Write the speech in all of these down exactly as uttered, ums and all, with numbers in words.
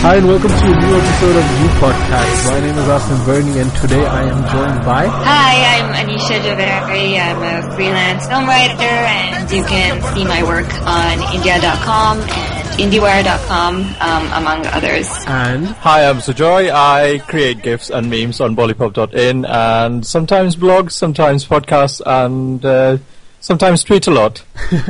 Hi and welcome to a new episode of You Podcast. My name is Austin Burney and today I am joined by... Hi, I'm Anisha Javeri. I'm a freelance film writer and you can see my work on India dot com and IndieWire dot com, um, among others. And... Hi, I'm Sujoy. I create GIFs and memes on Bollypop dot in and sometimes blogs, sometimes podcasts and uh, sometimes tweet a lot.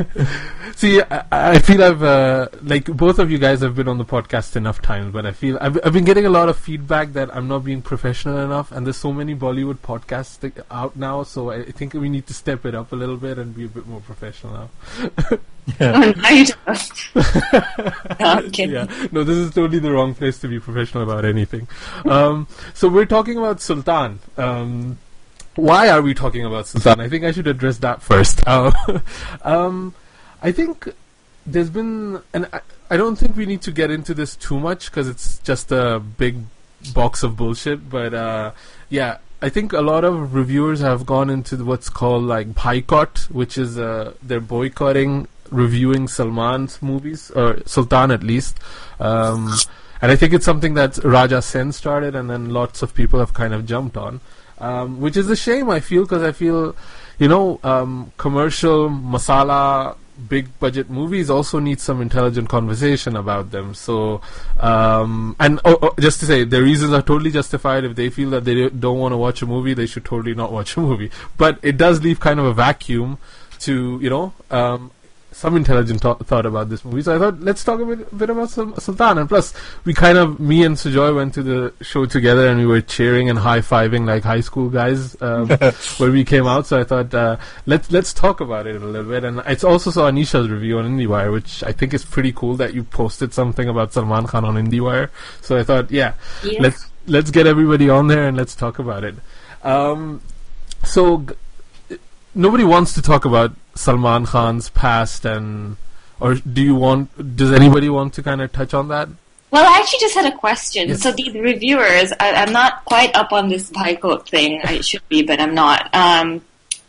See, I, I feel I've, uh, like, both of you guys have been on the podcast enough times, but I feel I've, I've been getting a lot of feedback that I'm not being professional enough, and there's so many Bollywood podcasts th- out now, so I think we need to step it up a little bit and be a bit more professional now. Yeah. Oh, now you just... no, I'm kidding. Yeah. No, this is totally the wrong place to be professional about anything. Um, so we're talking about Sultan. Um, why are we talking about Sultan? I think I should address that first. Uh, um... I think there's been, and I, I don't think we need to get into this too much because it's just a big box of bullshit, but uh, yeah, I think a lot of reviewers have gone into what's called like boycott, which is uh, they're boycotting reviewing Salman's movies, or Sultan at least, um, and I think it's something that Raja Sen started and then lots of people have kind of jumped on, um, which is a shame I feel, because I feel, you know, um, commercial masala big budget movies also need some intelligent conversation about them. So, um, and oh, oh, just to say, their reasons are totally justified. If they feel that they don't want to watch a movie, they should totally not watch a movie. But it does leave kind of a vacuum to, you know, um, some intelligent th- thought about this movie. So I thought, let's talk a bit, a bit about Sul- Sultan. And plus, we kind of, me and Sujoy went to the show together and we were cheering and high-fiving like high school guys um, when we came out. So I thought, uh, let's let's talk about it a little bit. And I also saw Anisha's review on IndieWire, which I think is pretty cool that you posted something about Salman Khan on IndieWire. So I thought, yeah, yeah. let's let's get everybody on there and let's talk about it. Um, so... G- Nobody wants to talk about Salman Khan's past, and or do you want? Does anybody want to kind of touch on that? Well, I actually just had a question. Yes. So these reviewers, I, I'm not quite up on this boycott thing. I should be, but I'm not. Um,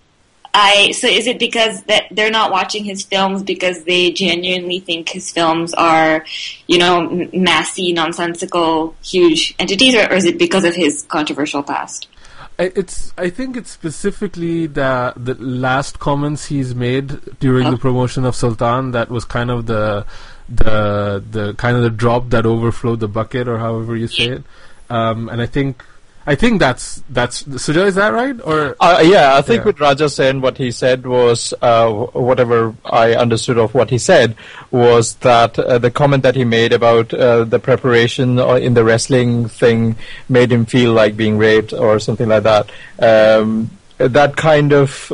I so is it because that they're not watching his films because they genuinely think his films are, you know, m- massy, nonsensical, huge entities, or, or is it because of his controversial past? It's. I think it's specifically the the last comments he's made during oh. the promotion of Sultan that was kind of the the the kind of the drop that overflowed the bucket, or however you say it. Um, and I think I think that's that's Sujoy, is that right? Or uh, yeah, I think yeah. with Raja Sen, what he said was uh, whatever I understood of what he said was that uh, the comment that he made about uh, the preparation or in the wrestling thing made him feel like being raped or something like that. Um, that kind of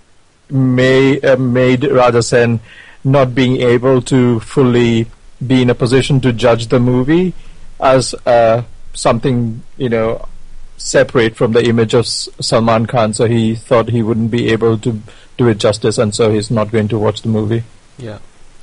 may uh, made Raja Sen not being able to fully be in a position to judge the movie as uh, something, you know, separate from the image of S- Salman Khan, so he thought he wouldn't be able to do it justice, and so he's not going to watch the movie. Yeah.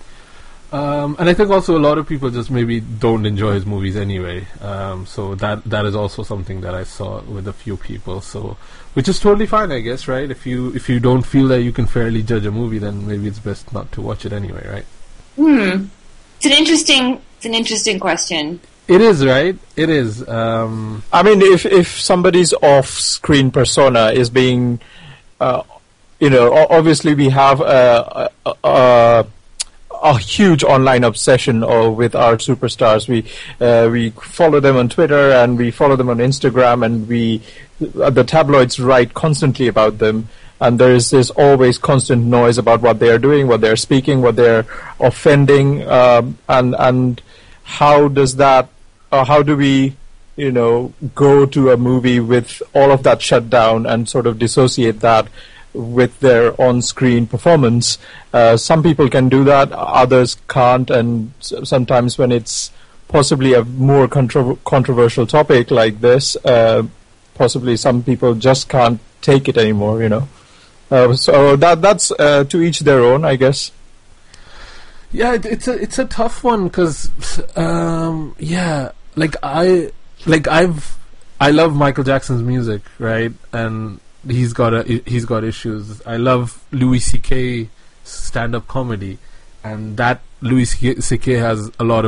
Um, and I think also a lot of people just maybe don't enjoy his movies anyway. Um, so that that is also something that I saw with a few people. So, which is totally fine, I guess, right? If you if you don't feel that you can fairly judge a movie, then maybe it's best not to watch it anyway, right? Hmm. It's an interesting. It's an interesting question. It is, right? It is. Um, I mean, if if somebody's off-screen persona is being, uh, you know, o- obviously we have a, a, a, a huge online obsession or with our superstars. We uh, we follow them on Twitter and we follow them on Instagram, and we uh, the tabloids write constantly about them. And there is this always constant noise about what they are doing, what they're speaking, what they're offending, um, and and how does that, uh, how do we, you know, go to a movie with all of that shut down and sort of dissociate that with their on-screen performance? Uh, some people can do that, others can't, and s- sometimes when it's possibly a more contro- controversial topic like this, uh, possibly some people just can't take it anymore, you know. Uh, so that that's uh, to each their own, I guess. yeah, it, it's a it's a tough one because, um, yeah, like I like I've I love Michael Jackson's music, right? And he's got a he's got issues. I love Louis C K stand-up comedy, and that Louis C K has a lot of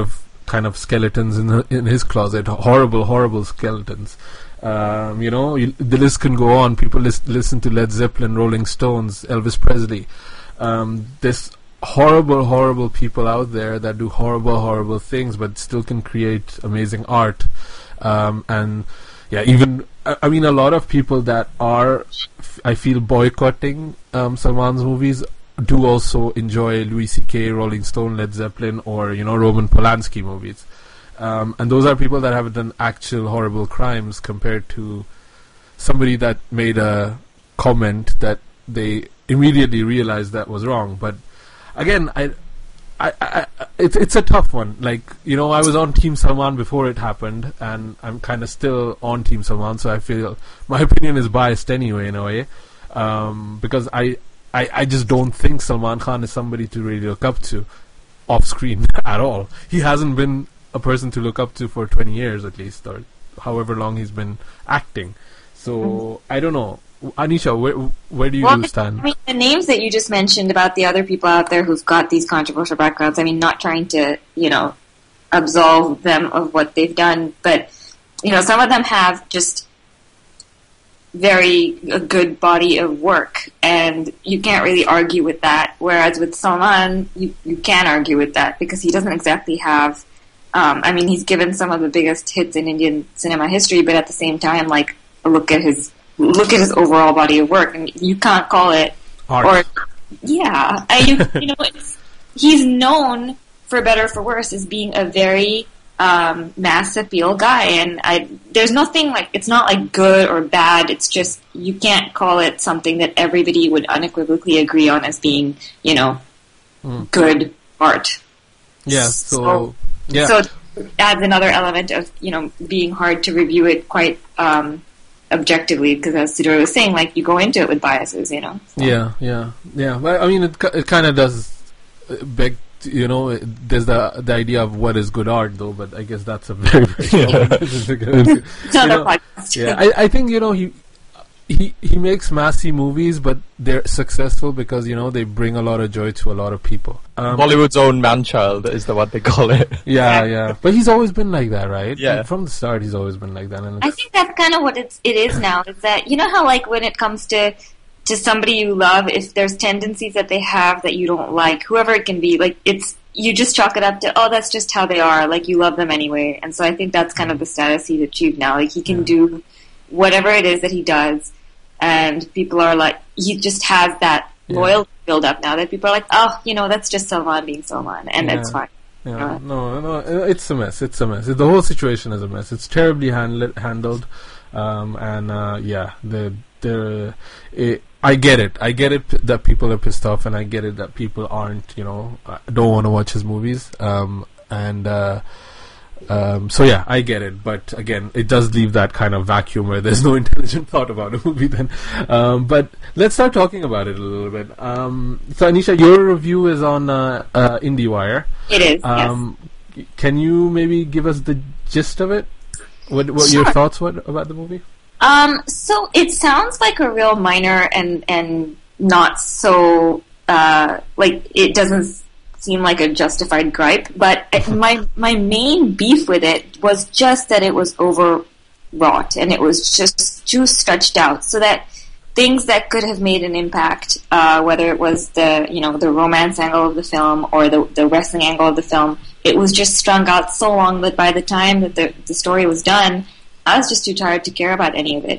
kind of skeletons in the, in his closet, horrible, horrible skeletons. Um, you know, you, the list can go on. People lis- listen to Led Zeppelin, Rolling Stones, Elvis Presley. Um, there's horrible, horrible people out there that do horrible, horrible things, but still can create amazing art. Um, and yeah, even I, I mean, a lot of people that are, f- I feel, boycotting um, Salman's movies do also enjoy Louis C K, Rolling Stone, Led Zeppelin, or you know, Roman Polanski movies. Um, and those are people that have done actual horrible crimes compared to somebody that made a comment that they immediately realized that was wrong. But again, I, I, I, it's it's a tough one. Like, you know, I was on Team Salman before it happened, and I'm kind of still on Team Salman, so I feel my opinion is biased anyway, in a way, um, because I, I, I just don't think Salman Khan is somebody to really look up to off screen at all. He hasn't been a person to look up to for twenty years at least, or however long he's been acting. So mm-hmm. I don't know, Anisha, where where do you well, stand? I mean, the names that you just mentioned about the other people out there who've got these controversial backgrounds, I mean, not trying to, you know, absolve them of what they've done, but you know, some of them have just very a good body of work, and you can't really argue with that. Whereas with Salman, you you can argue with that because he doesn't exactly have. Um, I mean, he's given some of the biggest hits in Indian cinema history, but at the same time, like, look at his look at his overall body of work, and you can't call it art. Or yeah, I, you, you know, it's, he's known for better or for worse as being a very um, mass appeal guy, and I there's nothing like it's not like good or bad. It's just you can't call it something that everybody would unequivocally agree on as being, you know, mm. good art. Yeah. So. so Yeah. So it adds another element of, you know, being hard to review it quite um, objectively because, as Sudhir was saying, like, you go into it with biases, you know. So. Yeah, yeah, yeah. Well, I mean, it it kind of does beg, you know, it, there's the the idea of what is good art, though, but I guess that's a very, very another podcast. Yeah, I, I think, you know, he... He he makes massy movies, but they're successful because, you know, they bring a lot of joy to a lot of people. Um, Bollywood's own man-child is the what they call it. Yeah, yeah. But he's always been like that, right? Yeah. From the start, he's always been like that. And I think that's kind of what it's, it is now. Is that, you know how, like, when it comes to to somebody you love, if there's tendencies that they have that you don't like, whoever it can be, like, it's you just chalk it up to, oh, that's just how they are. Like, you love them anyway. And so I think that's kind of the status he's achieved now. Like, he can yeah. do whatever it is that he does. And people are like, he just has that yeah. loyalty build up now that people are like, oh, you know, that's just Salman being Salman, and yeah. that's fine. Yeah. Uh, no, no, it's a mess. It's a mess. The whole situation is a mess. It's terribly handled, handled, um, and uh, yeah, the the it, I get it. I get it p- that people are pissed off, and I get it that people aren't, you know, don't want to watch his movies, um, and. Uh, Um, so yeah, I get it, but again, it does leave that kind of vacuum where there's no intelligent thought about a movie then. Um, but let's start talking about it a little bit. Um, so Anisha, your review is on uh, uh, IndieWire. It is, um, yes. Can you maybe give us the gist of it? What, what sure. your thoughts were about the movie? Um, so it sounds like a real minor and, and not so, uh, like, it doesn't seem like a justified gripe, but my my main beef with it was just that it was overwrought and it was just too stretched out, so that things that could have made an impact, uh, whether it was the you know the romance angle of the film or the the wrestling angle of the film, it was just strung out so long that by the time that the the story was done, I was just too tired to care about any of it.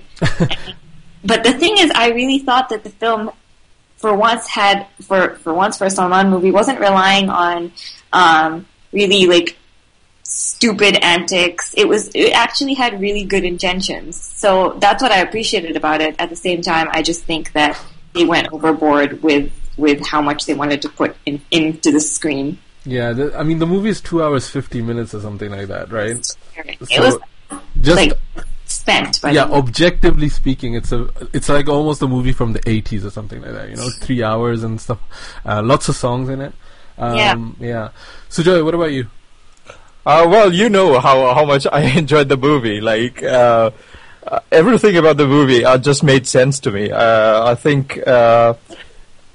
But the thing is, I really thought that the film, for once had for for once for a Salman movie, wasn't relying on um, really like stupid antics. It was it actually had really good intentions. So that's what I appreciated about it. At the same time, I just think that they went overboard with with how much they wanted to put in, into the screen. Yeah, the, I mean the movie is two hours fifty minutes or something like that, right? It so was just. Like, spent by yeah the objectively speaking, it's a it's like almost a movie from the eighties or something like that, you know. Three hours and stuff, uh, lots of songs in it. um, yeah yeah Sujoy, what about you? Uh, well, you know how how much I enjoyed the movie. Like uh, uh, everything about the movie uh, just made sense to me. uh, I think uh,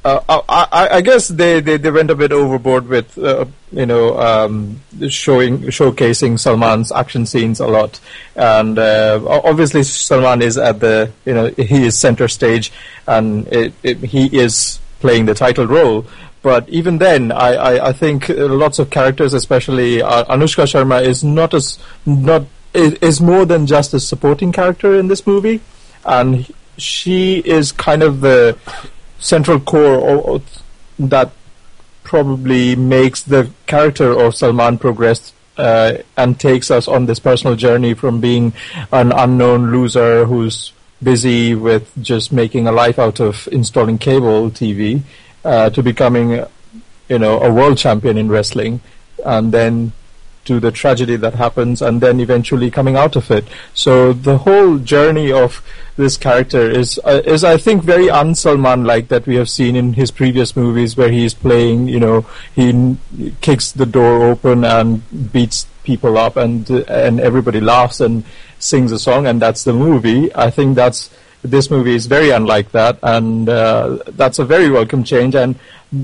uh, I, I guess they, they, they went a bit overboard with uh, you know um, showing showcasing Salman's action scenes a lot, and uh, obviously Salman is at the you know he is center stage, and it, it, he is playing the title role. But even then, I, I, I think lots of characters, especially uh, Anushka Sharma, is not as not is, is more than just a supporting character in this movie, and she is kind of the central core of, that probably makes the character of Salman progress uh, and takes us on this personal journey from being an unknown loser who's busy with just making a life out of installing cable T V uh, to becoming, you know, a world champion in wrestling, and then to the tragedy that happens, and then eventually coming out of it. So the whole journey of this character is, uh, is I think, very un-Salman-like that we have seen in his previous movies, where he's playing, you know, he n- kicks the door open and beats people up, and uh, and everybody laughs and sings a song, and that's the movie. I think that's this movie is very unlike that, and uh, that's a very welcome change. And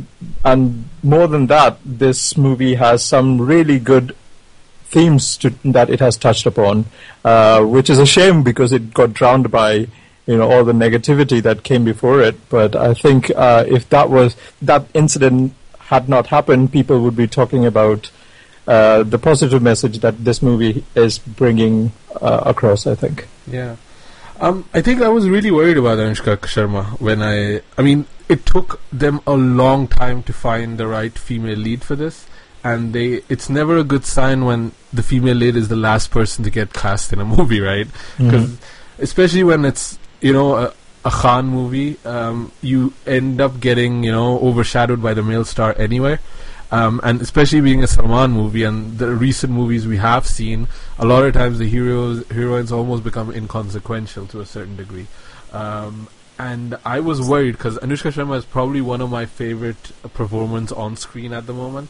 and more than that, this movie has some really good themes to, that it has touched upon, uh, which is a shame because it got drowned by, you know, all the negativity that came before it. But I think uh, if that was that incident had not happened, people would be talking about uh, the positive message that this movie is bringing uh, across, I think. Yeah. Um, I think I was really worried about Anushka Sharma when I... I mean, it took them a long time to find the right female lead for this. And they, it's never a good sign when the female lead is the last person to get cast in a movie, right? Because mm-hmm. especially when it's, you know, a, a Khan movie, um, you end up getting, you know, overshadowed by the male star anyway. Um, and especially being a Salman movie and the recent movies we have seen, a lot of times the heroes, heroines almost become inconsequential to a certain degree. Um, and I was worried because Anushka Sharma is probably one of my favorite performers on screen at the moment.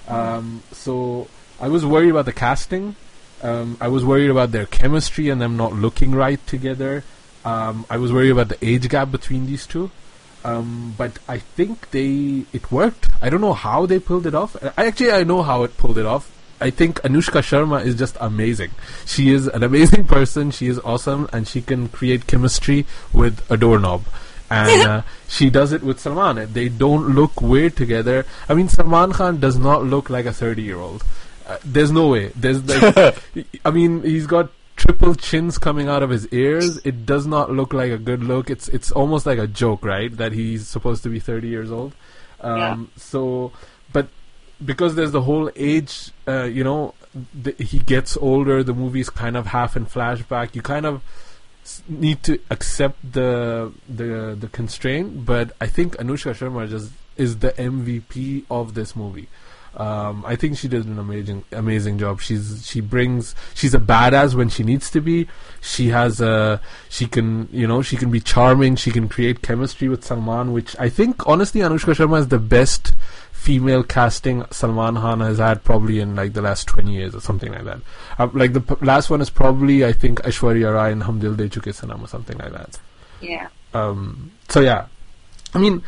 Um, so I was worried about the casting. Um, I was worried about their chemistry and them not looking right together. Um, I was worried about the age gap between these two. Um, but I think they it worked. I don't know how they pulled it off. I, actually, I know how it pulled it off. I think Anushka Sharma is just amazing. She is an amazing person. She is awesome, and she can create chemistry with a doorknob. And uh, she does it with Salman. They don't look weird together. I mean, Salman Khan does not look like a thirty-year-old. Uh, there's no way. There's like, I mean, he's got triple chins coming out of his ears. It does not look like a good look. It's it's almost like a joke, right? That he's supposed to be thirty years old. Um, yeah. So, but because there's the whole age, uh, you know, th- he gets older. The movie's kind of half in flashback. You kind of need to accept the the the constraint, but I think Anushka Sharma just is the M V P of this movie. Um, I think she did an amazing amazing job. She's she brings she's a badass when she needs to be. She has a she can you know she can be charming. She can create chemistry with Salman, which I think honestly Anushka Sharma is the best female casting Salman Khan has had probably in like the last twenty years or something like that. Uh, like the p- last one is probably I think Aishwarya Rai in Hum Dil De Chuke Sanam or something like that. Yeah. Um. So yeah, I mean,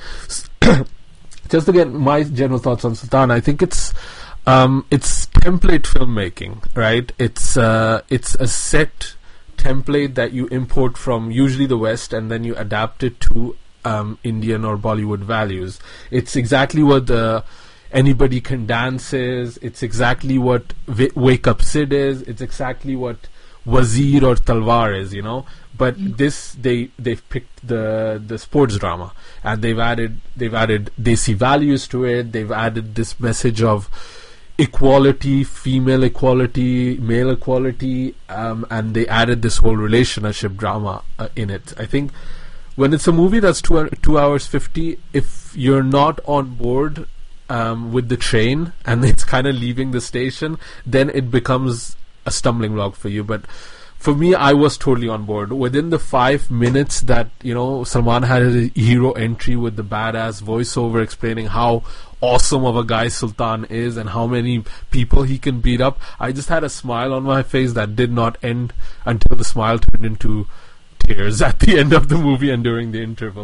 just to get my general thoughts on Sultan, I think it's um it's template filmmaking, right? It's uh it's a set template that you import from usually the West and then you adapt it to Um, Indian or Bollywood values. It's exactly what the Anybody Can Dance is. It's exactly what v- Wake Up Sid is. It's exactly what Wazir or Talwar is, you know. But mm. this, they they've picked the the sports drama and they've added they've added Desi values to it. They've added this message of equality, female equality, male equality, um, and they added this whole relationship drama uh, in it. I think. When it's a movie that's two, two hours fifty, if you're not on board um, with the train and it's kind of leaving the station, then it becomes a stumbling block for you. But for me, I was totally on board. Within the five minutes that, you know, Salman had a hero entry with the badass voiceover explaining how awesome of a guy Sultan is and how many people he can beat up, I just had a smile on my face that did not end until the smile turned into tears at the end of the movie and during the interval.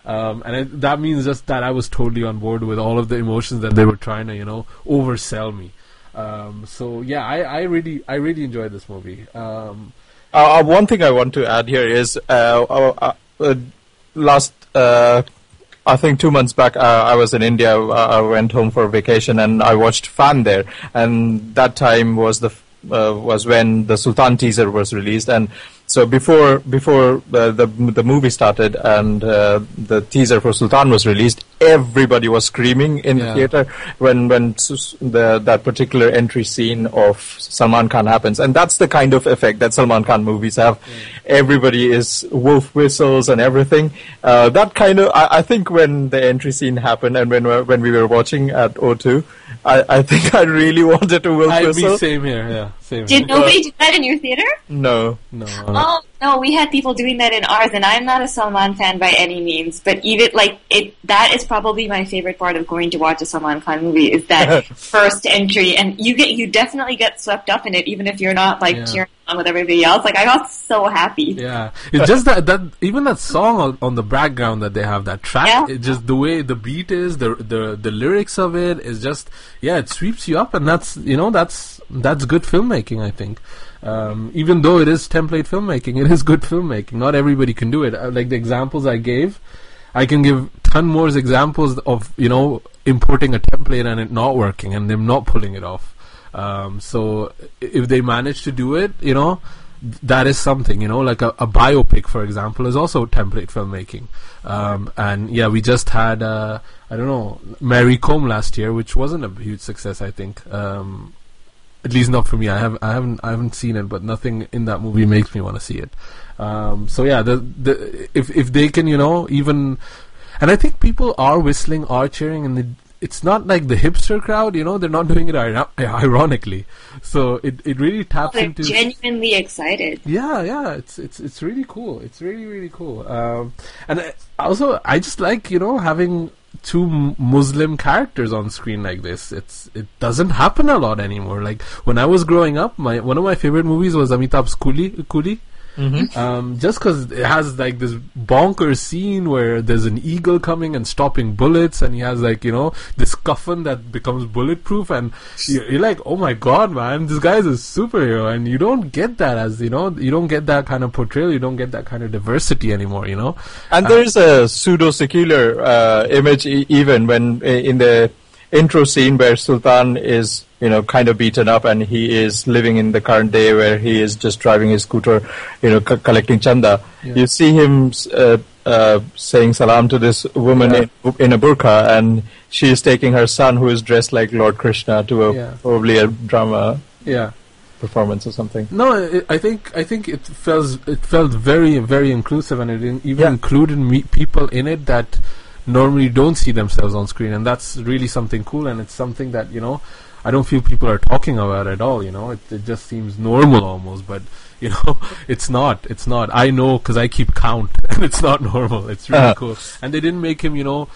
Um, and it, that means just that I was totally on board with all of the emotions that they were trying to, you know, oversell me. Um, so yeah, I, I really, I really enjoyed this movie. Um, uh, one thing I want to add here is uh, uh, uh, last, uh, I think two months back, uh, I was in India. Uh, I went home for vacation and I watched Fan there, and that time was the uh, was when the Sultan teaser was released, and so before before uh, the the movie started and uh, the teaser for Sultan was released, everybody was screaming in Yeah. the theater when when s- the that particular entry scene of Salman Khan happens, and that's the kind of effect that Salman Khan movies have. Everybody is wolf whistles and everything. Uh, that kind of I, I think when the entry scene happened and when we- when we were watching at O two, I, I think I really wanted to wolf I whistle. me same here, yeah, same Did here. nobody do that in your theater? No. No, Oh no, we had people doing that in ours, and I'm not a Salman fan by any means. But even like it, that is probably my favorite part of going to watch a Salman Khan movie is that first entry, and you get you definitely get swept up in it, even if you're not like Yeah. cheering on with everybody else. Like I got so happy. yeah, it's just that that even that song on, on the background that they have, that track, Yeah. it just the way the beat is, the the the lyrics of it is just, yeah, it sweeps you up, and that's, you know, that's that's good filmmaking, I think. Um, even though it is template filmmaking, it is good filmmaking. Not everybody can do it. Uh, like the examples I gave, I can give ton more examples of, you know, importing a template and it not working and them not pulling it off. Um, so i- if they manage to do it, you know, th- that is something, you know, like a, a biopic, for example, is also template filmmaking. Um, and yeah, we just had, uh, I don't know, Mary Combe last year, which wasn't a huge success, I think. Um, At least not for me. I have I haven't I haven't seen it, but nothing in that movie makes me want to see it. Um, so yeah, the the if if they can, you know, even, and I think people are whistling, are cheering, and they, it's not like the hipster crowd, you know, they're not doing it ir- ironically. So it it really taps They're into genuinely excited. yeah, yeah, it's it's it's really cool. It's really really cool. Um, and I, also, I just like, you know, having two m- Muslim characters on screen like this. It's it doesn't happen a lot anymore. Like when I was growing up, my one of my favorite movies was Amitabh's Coolie. Coolie. Mm-hmm. Um, just because it has like this bonkers scene where there's an eagle coming and stopping bullets, and he has like, you know, this coffin that becomes bulletproof, and you're, you're like, oh my god, man, this guy is a superhero, and you don't get that as, you know, you don't get that kind of portrayal, you don't get that kind of diversity anymore, you know. And Uh, there's a pseudo-secular uh, image e- even when uh, in the intro scene where Sultan is, you know, kind of beaten up and he is living in the current day where he is just driving his scooter, you know, c- collecting chanda. Yeah. You see him uh, uh, saying salam to this woman Yeah. in, in a burqa, and she is taking her son who is dressed like Lord Krishna to a Yeah. probably a drama Yeah. performance or something. No, it, I think I think it felt it felt very very inclusive, and it in, even Yeah. included me, people in it that normally don't see themselves on screen, and that's really something cool. And it's something that, you know, I don't feel people are talking about at all. You know, it, it just seems normal almost, but you know, it's not. It's not. I know because I keep count, and it's not normal. It's really Uh. cool, and they didn't make him, you know,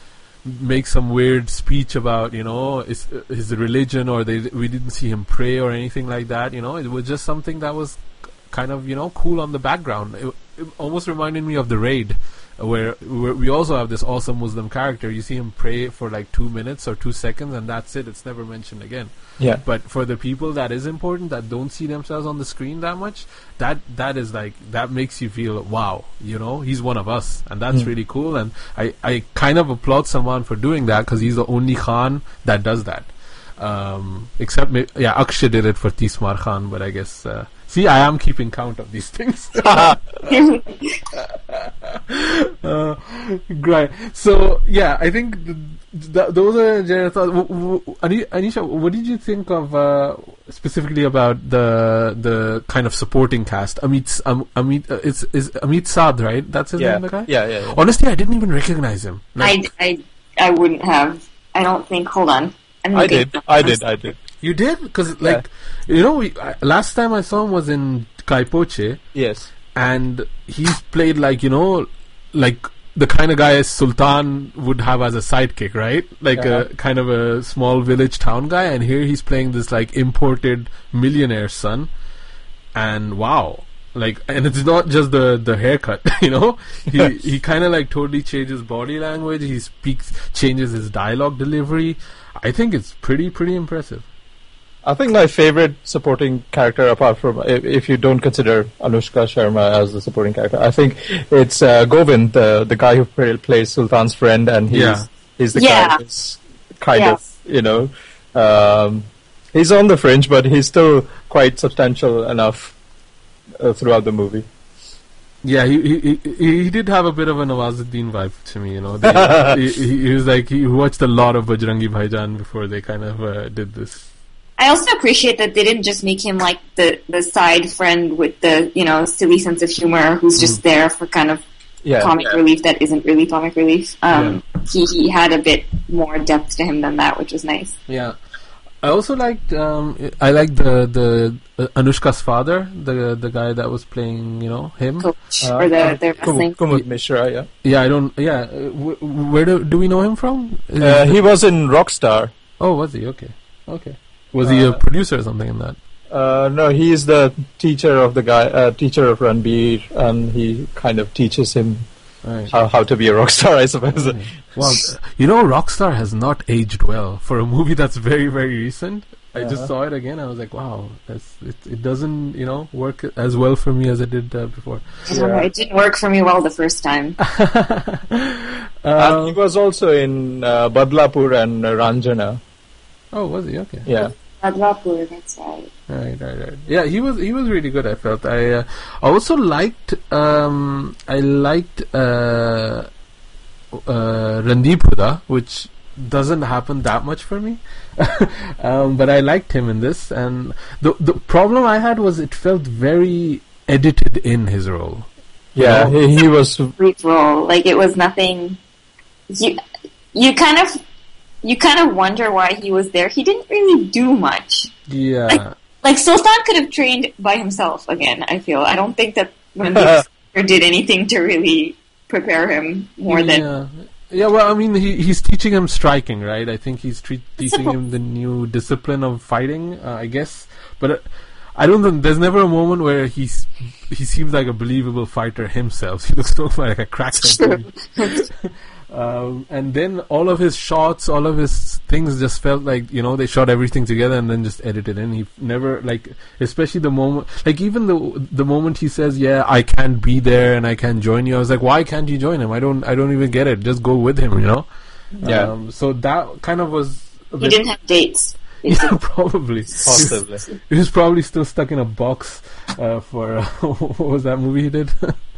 make some weird speech about, you know, his, his religion, or they we didn't see him pray or anything like that. You know, it was just something that was k- kind of, you know, cool on the background. It, it almost reminded me of The Raid, where, where we also have this awesome Muslim character. You see him pray for like two minutes or two seconds, and that's it. It's never mentioned again. Yeah. But for the people that is important, that don't see themselves on the screen that much, that that is like, that makes you feel, wow, you know, he's one of us, and that's Mm. really cool. And I, I kind of applaud Salman for doing that, because he's the only Khan that does that. Um, except, may- yeah, Akshay did it for Tismar Khan, but I guess, uh, see, I am keeping count of these things. uh, great. So yeah, I think th- th- those are general thoughts. W- w- Ani- Anisha, what did you think of uh, specifically about the the kind of supporting cast? Amit, um, Amit, uh, it's is Amit Saad, right? That's his Yeah. name, the guy. Yeah, yeah, yeah. Honestly, I didn't even recognize him. I, I, I wouldn't have. I don't think. Hold on. I'm I looking did. up I this. did. I did. You did, because like, you know, we, I, last time I saw him was in Kaipoche, Yes. and he's played like, you know, like the kind of guy Sultan would have as a sidekick, right? Like Yeah. a kind of a small village town guy, and here he's playing this like imported millionaire son, and wow, like, and it's not just the the haircut, you know. He he kind of like totally changes body language. He speaks, changes his dialogue delivery. I think it's pretty pretty impressive. I think my favorite supporting character, apart from if, if you don't consider Anushka Sharma as the supporting character, I think it's uh, Govind, the the guy who play, plays Sultan's friend, and he's Yeah. he's the Yeah. guy who's kind Yeah. of, you know, um, he's on the fringe, but he's still quite substantial enough uh, throughout the movie. Yeah, he, he he he did have a bit of a Nawazuddin vibe to me, you know. They, he, he, he was like, he watched a lot of Bajrangi Bhaijaan before they kind of uh, did this. I also appreciate that they didn't just make him like the, the side friend with the, you know, silly sense of humor who's just there for kind of Yeah, comic yeah. relief that isn't really comic relief. Um, he, he had a bit more depth to him than that, which was nice. Yeah. I also liked um I liked the the uh, Anushka's father, the the guy that was playing, you know, him. Coach Uh, or the, uh, the Kum- wrestling. Kumud Mishra, yeah. Yeah, I don't. Yeah, uh, wh- where do do we know him from? Is Uh, it- he was in Rockstar. oh, was he? Okay, okay. Was he a Uh, producer or something in that? Uh, no, he is the teacher of the guy, uh, teacher of Ranbir, and he kind of teaches him Right. how, how to be a rock star, I suppose. Well, uh, you know, Rockstar has not aged well for a movie that's very very recent. I just Uh-huh. saw it again. I was like, wow, that's it. It doesn't, you know, work as well for me as it did uh, before. I don't know, it didn't work for me well the first time. and he Uh, was also in uh, Badlapur and uh, Ranjana. oh, was he? Okay. Yeah. Badlapur, that's right. Right, right, right. Yeah, he was he was really good. I felt. I uh, also liked um, I liked uh, uh, Randeep Huda, which doesn't happen that much for me. um, but I liked him in this, and the the problem I had was it felt very edited in his role. Yeah, You know? he, he was. Brief role, like it was nothing. You you kind of you kind of wonder why he was there. He didn't really do much. Yeah. Like, like Sultan could have trained by himself again. I feel. I don't think that Randeep did anything to really prepare him more than. Yeah. Yeah, well, I mean, he he's teaching him striking, right? I think he's tre- teaching Discipline. him the new discipline of fighting, uh, I guess. But uh, I don't think there's never a moment where he's he seems like a believable fighter himself. He looks so like a crackhead. um, and then all of his shots, all of his things just felt like, you know, they shot everything together and then just edited in. He never, like, especially the moment, like even the the moment he says, "Yeah, I can't be there and I can't join you," I was like, why can't you join him? I don't, I don't even get it. Just go with him, you know. Yeah. Um, so that kind of was. A He bit- didn't have dates. yeah, probably. Possibly. He was probably still stuck in a box uh, for uh, what was that movie he did?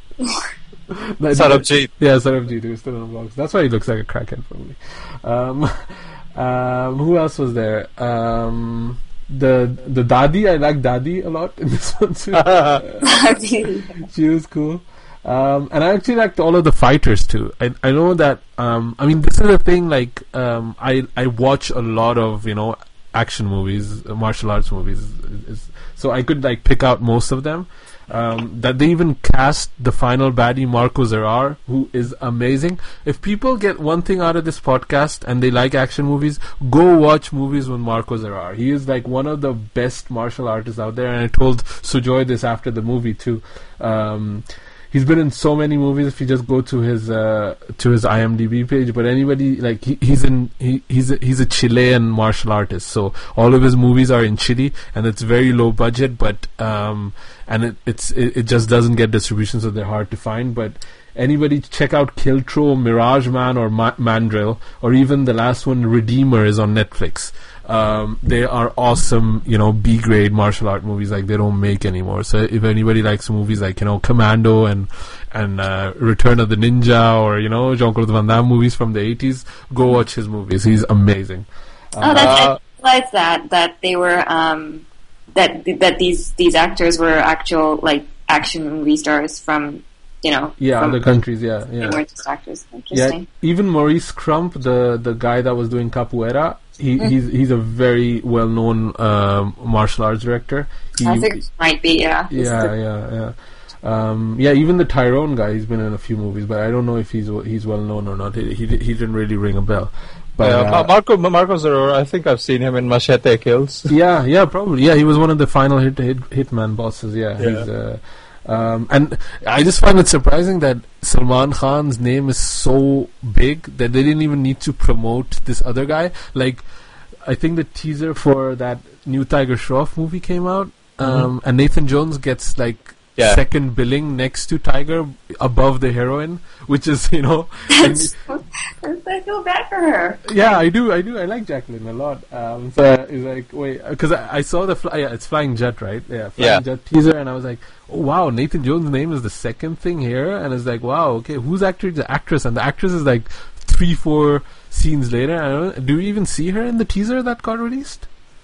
That- Sarabjit. Yeah, Sarabjit. He was still in a box. That's why he looks like a crackhead, probably. Um, um, who else was there? Um, the the Dadi. I like Dadi a lot in this one too. She was cool. Um, and I actually liked all of the fighters too. I I know that. Um, I mean, this is the thing. Like, um, I I watch a lot of, you know, action movies, uh, martial arts movies. Is, is, so I could like pick out most of them. Um, that they even cast the final baddie Marco Zerrar, who is amazing. If people get one thing out of this podcast and they like action movies, go watch movies with Marco Zerrar. He is like one of the best martial artists out there, and I told Sujoy this after the movie too. Um, He's been in so many movies. If you just go to his uh, to his IMDb page, but anybody like he, he's in he, he's a, he's a Chilean martial artist. So all of his movies are in Chile, and it's very low budget. But um, and it it's it, it just doesn't get distribution, so they're hard to find. But anybody check out Kiltro, Mirage Man, or Ma- Mandrill, or even the last one, Redeemer, is on Netflix. Um, they are awesome, you know, B-grade martial art movies like they don't make anymore. So if anybody likes movies like, you know, Commando and and uh, Return of the Ninja, or, you know, Jean-Claude Van Damme movies from the eighties, go watch his movies. He's amazing. Oh, that's, I realized that that they were um, that that these these actors were actual like action movie stars from, you know, Yeah, from, other countries, yeah, they yeah. weren't just actors. Yeah, Interesting. even Maurice Crump, the the guy that was doing Capoeira, he, Mm. he's he's a very well known um, martial arts director. He, I think it might be, yeah. It's yeah, the- yeah, yeah. Um, yeah, even the Tyrone guy, he's been in a few movies, but I don't know if he's he's well known or not. He he, he didn't really ring a bell. But Yeah, uh, Ma- Marco Marco Zeror, I think I've seen him in Machete Kills. yeah, yeah, probably. Yeah, he was one of the final hit, hit hitman bosses. Yeah, Yeah. he's uh, Um, and I just find it surprising that Salman Khan's name is so big that they didn't even need to promote this other guy. Like, I think the teaser for that new Tiger Shroff movie came out, um, mm-hmm. and Nathan Jones gets like yeah. second billing next to Tiger above the heroine, which is, you know, That's, I feel bad for her. Yeah, I do, I do, I like Jacqueline a lot. Um, so it's like, wait, because I, I saw the fly, yeah, it's Flying Jet, right? Yeah, Flying yeah. Jet teaser, and I was like, oh, wow, Nathan Jones' name is the second thing here, and it's like, wow, okay, who's actually the actress? And the actress is like three, four scenes later. I don't know, do we even see her in the teaser that got released?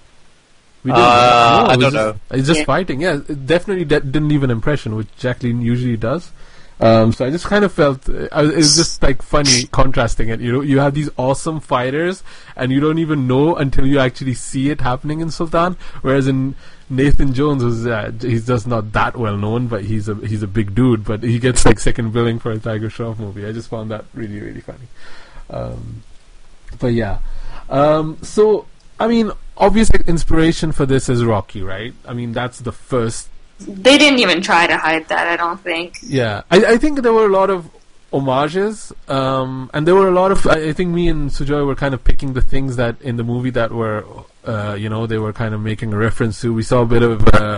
We didn't. Uh, no, I don't just, know. It's just yeah. fighting. Yeah, it definitely de- didn't leave an impression, which Jacqueline usually does. Um, so I just kind of felt uh, I, it was just like funny contrasting it. You know, you have these awesome fighters, and you don't even know until you actually see it happening in Sultan. Whereas in Nathan Jones, was uh, he's just not that well known, but he's a he's a big dude. But he gets like second billing for a Tiger Shroff movie. I just found that really really funny. Um, but yeah, um, so I mean, obvious inspiration for this is Rocky, right? I mean, that's the first. They didn't even try to hide that, I don't think. Yeah, I, I think there were a lot of homages, um, and there were a lot of. I, I think me and Sujoy were kind of picking the things that in the movie that were, uh, you know, they were kind of making a reference to. We saw a bit of, uh,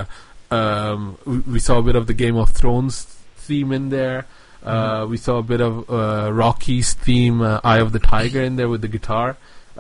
um, we, we saw a bit of the Game of Thrones theme in there. Uh, mm-hmm. We saw a bit of uh, Rocky's theme, uh, Eye of the Tiger, in there with the guitar.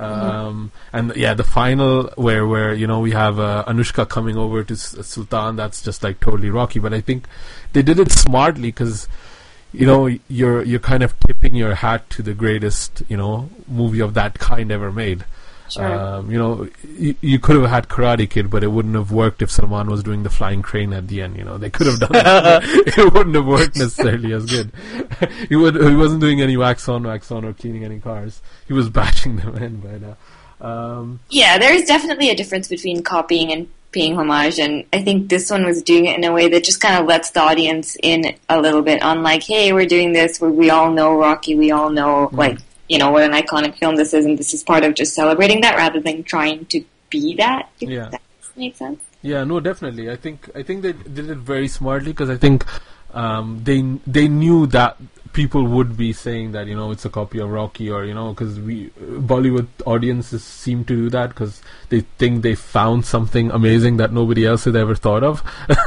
Um, and yeah, the final where where you know we have uh, Anushka coming over to S- Sultan, that's just like totally Rocky. But I think they did it smartly because you know you're you're kind of tipping your hat to the greatest you know movie of that kind ever made. Sure. Um, you know, y- you could have had Karate Kid, but it wouldn't have worked if Salman was doing the flying crane at the end. You know, they could have done it. It wouldn't have worked necessarily as good. he would. He wasn't doing any wax on, wax on, or cleaning any cars. He was bashing them in. But uh, um, yeah, there is definitely a difference between copying and paying homage, and I think this one was doing it in a way that just kind of lets the audience in a little bit on, like, hey, we're doing this. Where we all know Rocky. We all know mm. like. You know, what an iconic film this is, and this is part of just celebrating that rather than trying to be that, if yeah. that makes sense. Yeah, no, definitely. I think I think they did it very smartly because I think um, they they knew that people would be saying that, you know, it's a copy of Rocky, or, you know, because we Bollywood audiences seem to do that because they think they found something amazing that nobody else had ever thought of.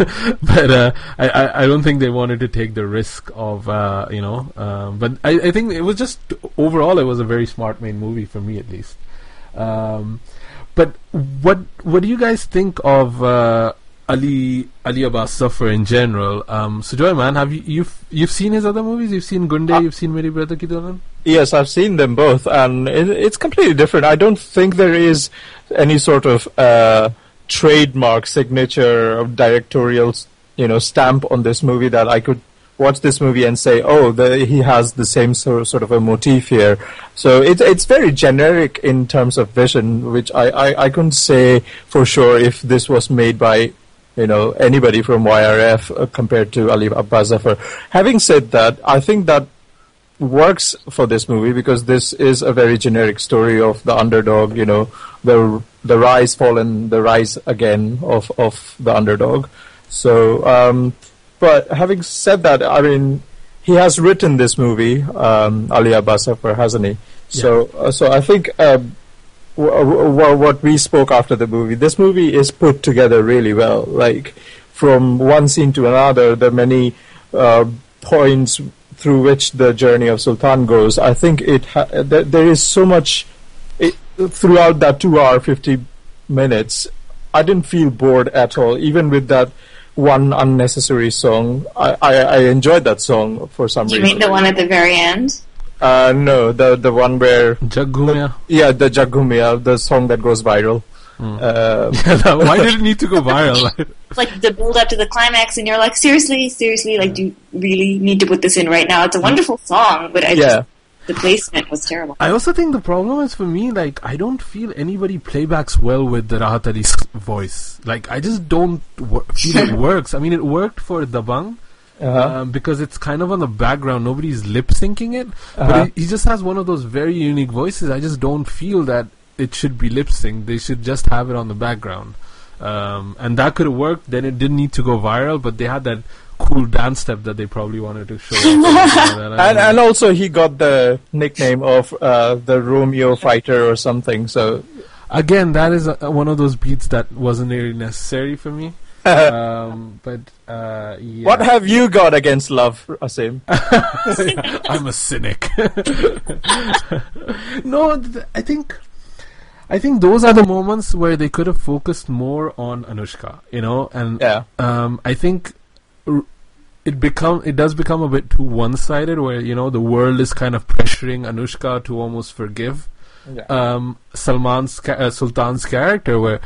But uh, I, I I don't think they wanted to take the risk of uh, you know. Um, but I, I think it was just overall it was a very smart main movie for me at least. Um, but what what do you guys think of uh, Ali Ali Abbas Zafar in general? Um, so Joy, man, have you you've you've seen his other movies? You've seen Gunde, uh, you've seen Meri Brother Ki Dulan? Yes, I've seen them both, and it, it's completely different. I don't think there is any sort of uh, trademark signature of directorial, you know, stamp on this movie that I could watch this movie and say, oh, the, he has the same sort, sort of a motif here. So it, it's very generic in terms of vision, which I, I, I couldn't say for sure if this was made by, you know, anybody from Y R F uh, compared to Ali Abbas Zafar. Having said that, I think that works for this movie because this is a very generic story of the underdog, you know, the the rise, fallen, the rise again of, of the underdog. So, um, but having said that, I mean, he has written this movie, um, Ali Abbas Zafar, hasn't he? Yeah. So, uh, so I think um, w- w- what we spoke after the movie, this movie is put together really well. Like from one scene to another, the many uh, points through which the journey of Sultan goes. I think it ha- th- there is so much it, throughout that two hour fifty minutes. I didn't feel bored at all, even with that one unnecessary song. I, I, I enjoyed that song for some you reason. You mean the one at the very end? Uh, no, the the one where Jaggumia. Yeah, the Jaggumia, the song that goes viral. Mm. Uh, yeah, that, why did it need to go viral? Like the build up to the climax, and you're like, seriously, seriously, like, do you really need to put this in right now? It's a wonderful song, but I yeah. just, the placement was terrible. I also think the problem is for me, like, I don't feel anybody playbacks well with the Rahat Ali's voice. Like, I just don't wor- feel it works. I mean, it worked for Dabang. Uh-huh. Um, because it's kind of on the background, nobody's lip syncing it. Uh-huh. But he, he just has one of those very unique voices. I just don't feel that it should be lip synced. They should just have it on the background, um, and that could have worked. Then it didn't need to go viral. But they had that cool dance step that they probably wanted to show. Off or and, and also he got the nickname of uh, the Romeo Fighter or something. So again, that is a, one of those beats that wasn't really necessary for me. um, but uh, yeah. What have you got against love, Asim? I'm a cynic. No, th- I think I think those are the moments where they could have focused more on Anushka, you know, and yeah. um, I think r- it become it does become a bit too one-sided, where you know the world is kind of pressuring Anushka to almost forgive Yeah. um, Salman's ca- uh, Sultan's character, where.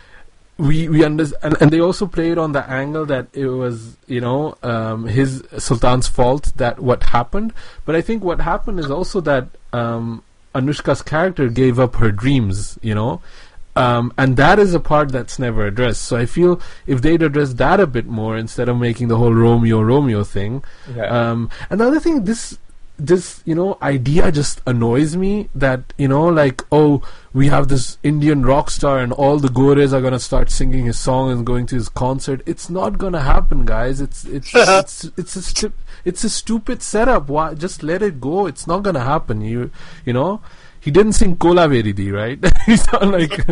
We we understand, and, and they also played on the angle that it was, you know, um, his Sultan's fault that what happened. But I think what happened is also that um, Anushka's character gave up her dreams, you know, um, and that is a part that's never addressed. So I feel if they'd addressed that a bit more instead of making the whole Romeo Romeo thing. Yeah. Um, and the other thing, this this you know idea just annoys me, that you know like, oh, we have this Indian rock star and all the Gores are gonna start singing his song and going to his concert. It's not gonna happen, guys. It's it's it's it's a stu- it's a stupid setup. Why just let it go? It's not gonna happen. You you know he didn't sing Kola Veridi, right? He's not like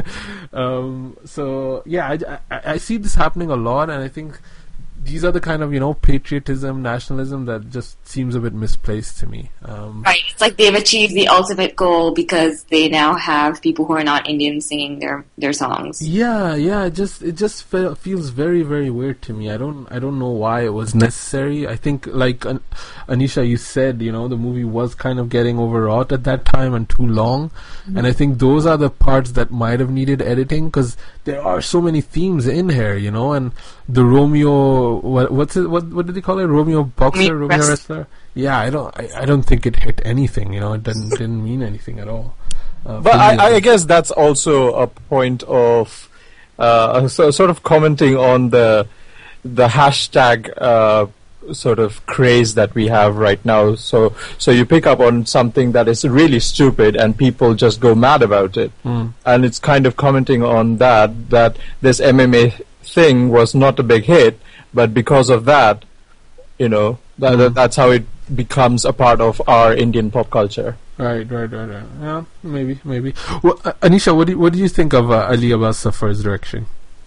um, so yeah. I, I I see this happening a lot, and I think these are the kind of, you know, patriotism, nationalism that just seems a bit misplaced to me. Um, right. It's like they've achieved the ultimate goal because they now have people who are not Indian singing their, their songs. Yeah, yeah. It just it just fe- feels very, very weird to me. I don't I don't know why it was necessary. I think, like An- Anisha, you said, you know, the movie was kind of getting overwrought at that time and too long. Mm-hmm. And I think those are the parts that might have needed editing, because there are so many themes in here, you know, and the Romeo, what what's it, what what did they call it? Romeo boxer, Romeo wrestler. wrestler. Yeah, I don't I, I don't think it hit anything, you know. It didn't didn't mean anything at all. Uh, But I, I guess that's also a point of uh, so, sort of commenting on the the hashtag uh, sort of craze that we have right now. So so you pick up on something that is really stupid and people just go mad about it. Mm. And it's kind of commenting on that, that this M M A thing was not a big hit, but because of that, you know, that, Mm. that's how it becomes a part of our Indian pop culture. Right, right, right, right. Yeah, maybe, maybe. Well, uh, Anisha, what do you, what do you think of uh, Ali Abbas Safar's direction?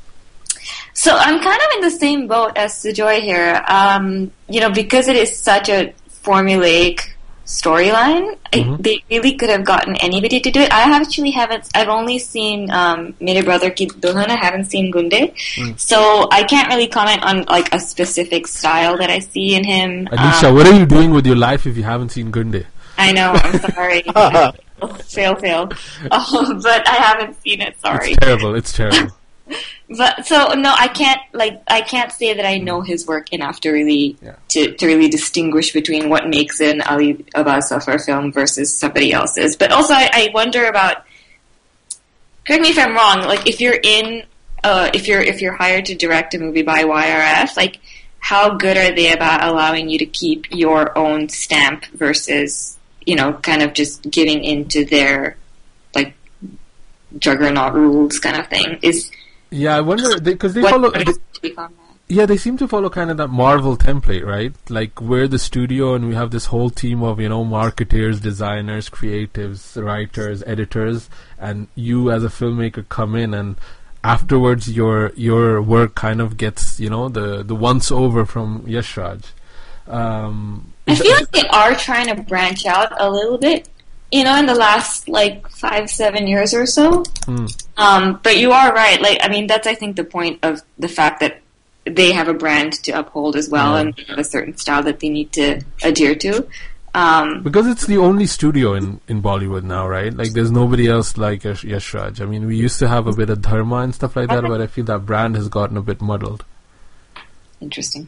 So I'm kind of in the same boat as Sujoy here. Um, you know, because it is such a formulaic storyline, Mhm. I- they really could have gotten anybody to do it. I actually haven't. I've only seen um, Mere Brother Ki Dulhan. I haven't seen Gunde, Mm. so I can't really comment on like a specific style that I see in him. Anisha, Um, what are you doing with your life if you haven't seen Gunde? I know. I'm sorry. fail, fail. Oh, but I haven't seen it. Sorry. It's terrible. It's terrible. But so no, I can't like I can't say that I know his work enough to really Yeah. to, to really distinguish between what makes an Ali Abbas Safar film versus somebody else's. But also, I, I wonder about. Correct me if I'm wrong. Like if you're in, uh, if you're if you're hired to direct a movie by Y R F, like how good are they about allowing you to keep your own stamp versus, you know, kind of just giving into their like juggernaut rules kind of thing? Is Yeah, I wonder because they, what, follow. what They, is your take on that? yeah, they seem to follow kind of that Marvel template, right? Like we're the studio and we have this whole team of, you know, marketers, designers, creatives, writers, editors, and you as a filmmaker come in, and afterwards your your work kind of gets, you know, the the once over from Yash Raj. Um, I feel like they are trying to branch out a little bit, you know, in the last like five, seven years or so. Hmm. Um, but you are right. Like, I mean, that's I think the point of the fact that they have a brand to uphold as well, Yeah. and they have a certain style that they need to adhere to. Um, Because it's the only studio in, in Bollywood now, right? Like, there's nobody else like Yash, Yash Raj. I mean, we used to have a bit of Dharma and stuff like that, but I feel that brand has gotten a bit muddled. interesting.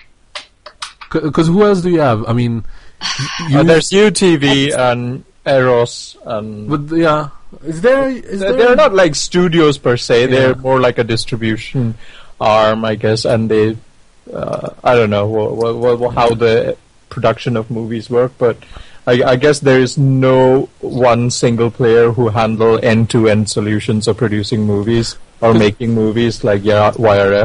Because who else do you have? I mean, you, Uh, there's U T V and Eros, and but yeah, is there? Is they're, there they're not like studios per se. They're Yeah. more like a distribution arm, I guess. And they, uh, I don't know wha- wha- wha- how the production of movies work, but I, I guess there is no one single player who handle end-to-end solutions of producing movies or making movies like Y R F.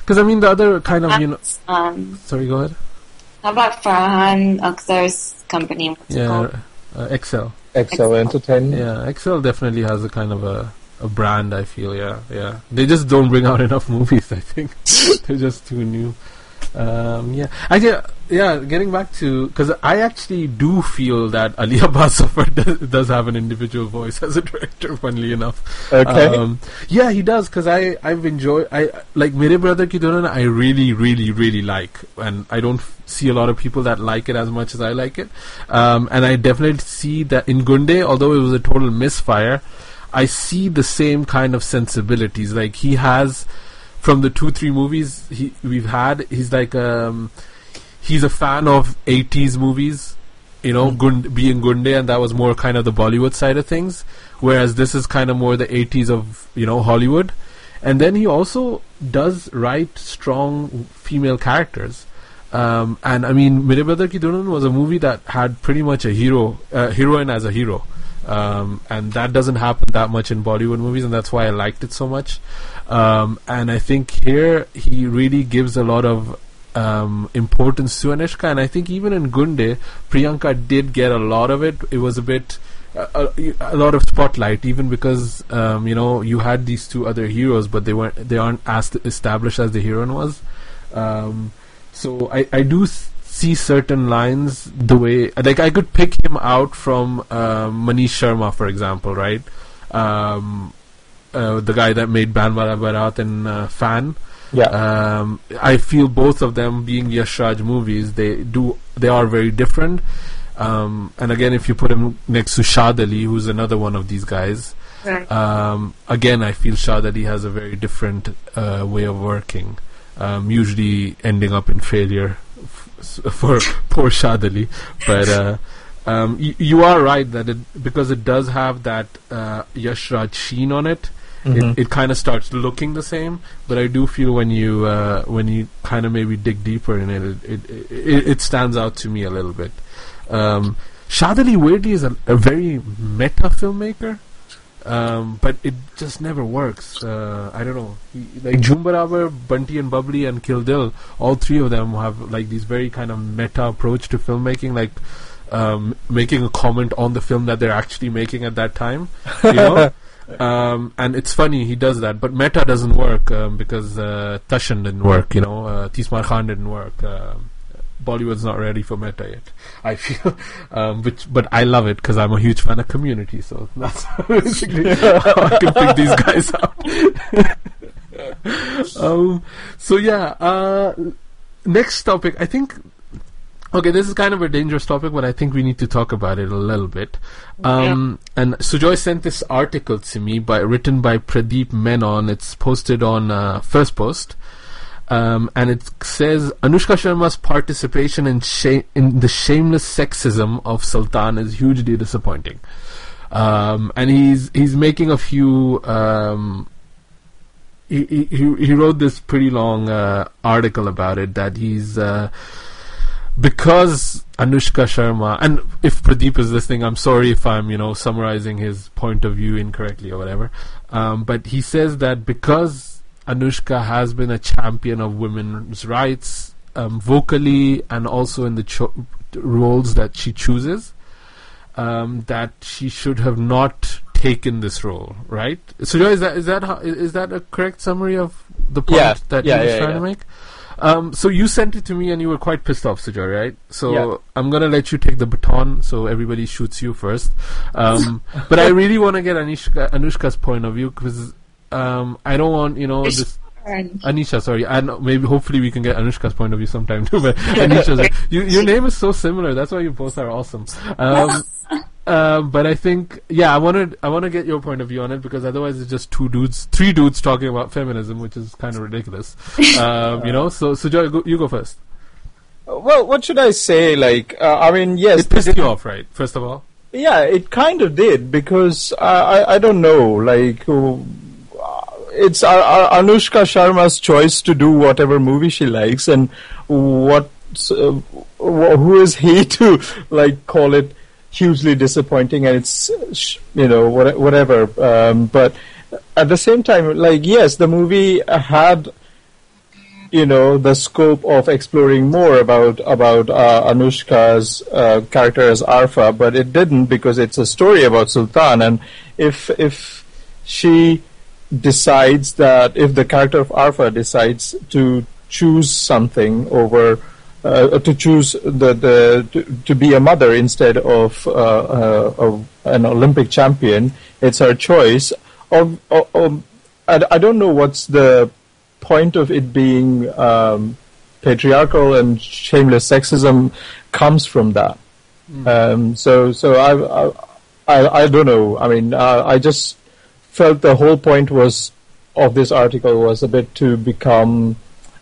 Because I mean, the other kind of, you know. Um, sorry, go ahead. How about Farhan Akhtar's company? What's it Yeah, called? uh, Excel. Excel Entertainment. Yeah, Excel definitely has a kind of a, a brand, I feel, yeah, yeah. They just don't bring out enough movies, I think. They're just too new. Um, yeah, I get, yeah, getting back to, because I actually do feel that Ali Abbas Zafar does, does have an individual voice as a director, funnily enough. Okay. Um, yeah, he does, because I, I've enjoyed, I, like, Mere Brother Ki Dulan, I really, really, really like, and I don't f- see a lot of people that like it as much as I like it. Um, and I definitely see that in Gunde, although it was a total misfire, I see the same kind of sensibilities. Like, he has, from the two, three movies he, we've had, he's like, um, he's a fan of eighties movies, you know, mm. Gund- being Gunde, and that was more kind of the Bollywood side of things, whereas this is kind of more the eighties of, you know, Hollywood. And then he also does write strong female characters. Um, and I mean, Mere Brother Ki Dulan was a movie that had pretty much a hero, uh, heroine as a hero. Um, and that doesn't happen that much in Bollywood movies, and that's why I liked it so much. Um, and I think here he really gives a lot of um, importance to Anushka, and I think even in Gunde, Priyanka did get a lot of it. It was a bit a, a, a lot of spotlight, even because um, you know, you had these two other heroes, but they weren't they aren't as established as the heroine was. Um, so I I do. Th- see certain lines the way, like, I could pick him out from uh, Manish Sharma, for example, right? Um, uh, the guy that made Banwala Barat and uh, Fan. Yeah. Um, I feel both of them, being Yash Raj movies, they do they are very different. Um, and again, if you put him next to Shad Ali, who's another one of these guys, Right. um, again, I feel Shad Ali has a very different uh, way of working, um, usually ending up in failure for poor Shad Ali. But uh, um, y- you are right that it, because it does have that uh, Yash Raj sheen on it, Mm-hmm. it, it kind of starts looking the same. But I do feel when you uh, when you kind of maybe dig deeper in it, it, it, it, it stands out to me a little bit. Um, Shad Ali weirdly is a, a very meta filmmaker. Um, but it just never works. Uh, I don't know. He, like Jhoom Barabar, Bunty and Bubbly, and Kill Dil, all three of them have like these very kind of meta approach to filmmaking, like um, making a comment on the film that they're actually making at that time. You know, um, and it's funny he does that, but meta doesn't work um, because uh, Tashan didn't work. You know, uh, Tismar Khan didn't work. Um, Bollywood's not ready for meta yet, I feel. Um, which, but I love it because I'm a huge fan of Community, so that's basically how I can pick these guys out. um, so yeah, uh, next topic. I think. Okay, this is kind of a dangerous topic, but I think we need to talk about it a little bit. Um, yeah. And Sujoy sent this article to me, by written by Pradeep Menon. It's posted on uh, First Post. Um, and it says Anushka Sharma's participation in, sh- in the shameless sexism of Sultan is hugely disappointing. Um, and he's he's making a few. Um, he, he he wrote this pretty long uh, article about it, that he's uh, because Anushka Sharma, and if Pradeep is listening, I'm sorry if I'm you know summarizing his point of view incorrectly or whatever. Um, but he says that because Anushka has been a champion of women's rights, um, vocally and also in the cho- roles that she chooses, um, that she should have not taken this role, right? So, is that is that how, is that a correct summary of the point yeah. that yeah, he was yeah, trying yeah. to make? Um, so you sent it to me and you were quite pissed off, Sujoy, right? So yeah. I'm gonna let you take the baton, so everybody shoots you first. Um, but I really want to get Anushka, Anushka's point of view, because um, I don't want you know this. Anisha, sorry, and maybe hopefully we can get Anushka's point of view sometime too. But Anisha's, you, your name is so similar. That's why you both are awesome. Um, uh, but I think, yeah, I wanted, I want to get your point of view on it, because otherwise it's just two dudes, three dudes talking about feminism, which is kind of ridiculous. Um, you know, so so Joy, go, you go first. Well, what should I say? Like, uh, I mean, yes, it pissed you off, right? First of all, yeah, it kind of did, because uh, I I don't know, like. Uh, It's uh, uh, Anushka Sharma's choice to do whatever movie she likes, and what uh, who is he to like call it hugely disappointing? And it's you know what, whatever. Um, but at the same time, like yes, the movie had you know, the scope of exploring more about about uh, Anushka's uh, character as Arfa, but it didn't because it's a story about Sultan, and if if she decides that if the character of Arfa decides to choose something over uh, to choose the the to, to be a mother instead of, uh, uh, of an Olympic champion, it's her choice. Of, of, of I, I don't know what's the point of it being um, patriarchal and shameless sexism comes from that. Mm. Um, so so I, I I I don't know. I mean, uh, I just felt the whole point was of this article was a bit to become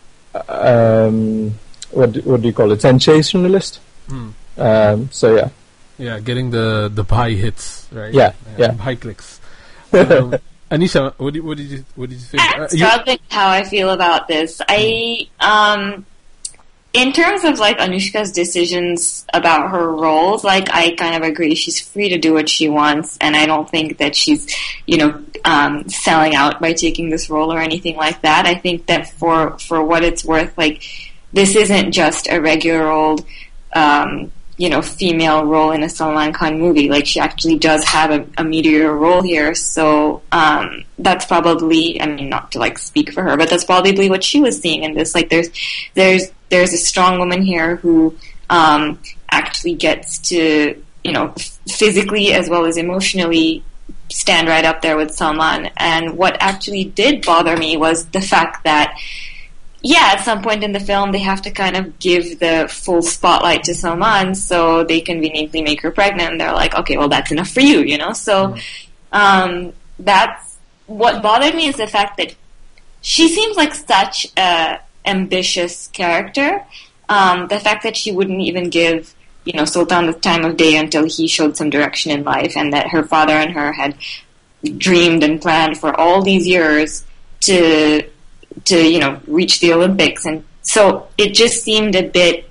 um, what do, what do you call it? Sensationalist. Mm. Um, so yeah. Yeah, getting the the buy hits, right? Yeah, yeah. Buy clicks. Um, Anisha, what did, what did you what did you think? I'm Uh, struggling how I feel about this. I um in terms of like Anushka's decisions about her roles, like I kind of agree she's free to do what she wants, and I don't think that she's, you know, um selling out by taking this role or anything like that. I think that for for what it's worth, like this isn't just a regular old um you know, female role in a Salman Khan movie. Like, she actually does have a, a meteor role here. So, um, that's probably, I mean, not to, like, speak for her, but that's probably what she was seeing in this. Like, there's, there's, there's a strong woman here who, um, actually gets to, you know, f- physically as well as emotionally stand right up there with Salman. And what actually did bother me was the fact that, yeah, at some point in the film, they have to kind of give the full spotlight to Salman, so they conveniently make her pregnant, and they're like, okay, well, that's enough for you, you know? So, um, that's, what bothered me is the fact that she seems like such a ambitious character. Um, the fact that she wouldn't even give, you know, Sultan the time of day until he showed some direction in life, and that her father and her had dreamed and planned for all these years to... to, you know, reach the Olympics. And so it just seemed a bit,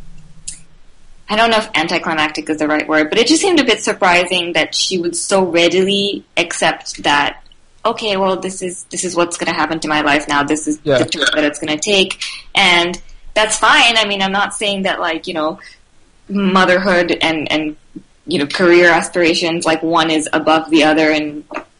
I don't know if anticlimactic is the right word, but it just seemed a bit surprising that she would so readily accept that, okay, well, this is, this is what's going to happen to my life now. This is yeah. the turn that it's going to take. And that's fine. I mean, I'm not saying that, like, you know, motherhood and, and, you know, career aspirations, like one is above the other and,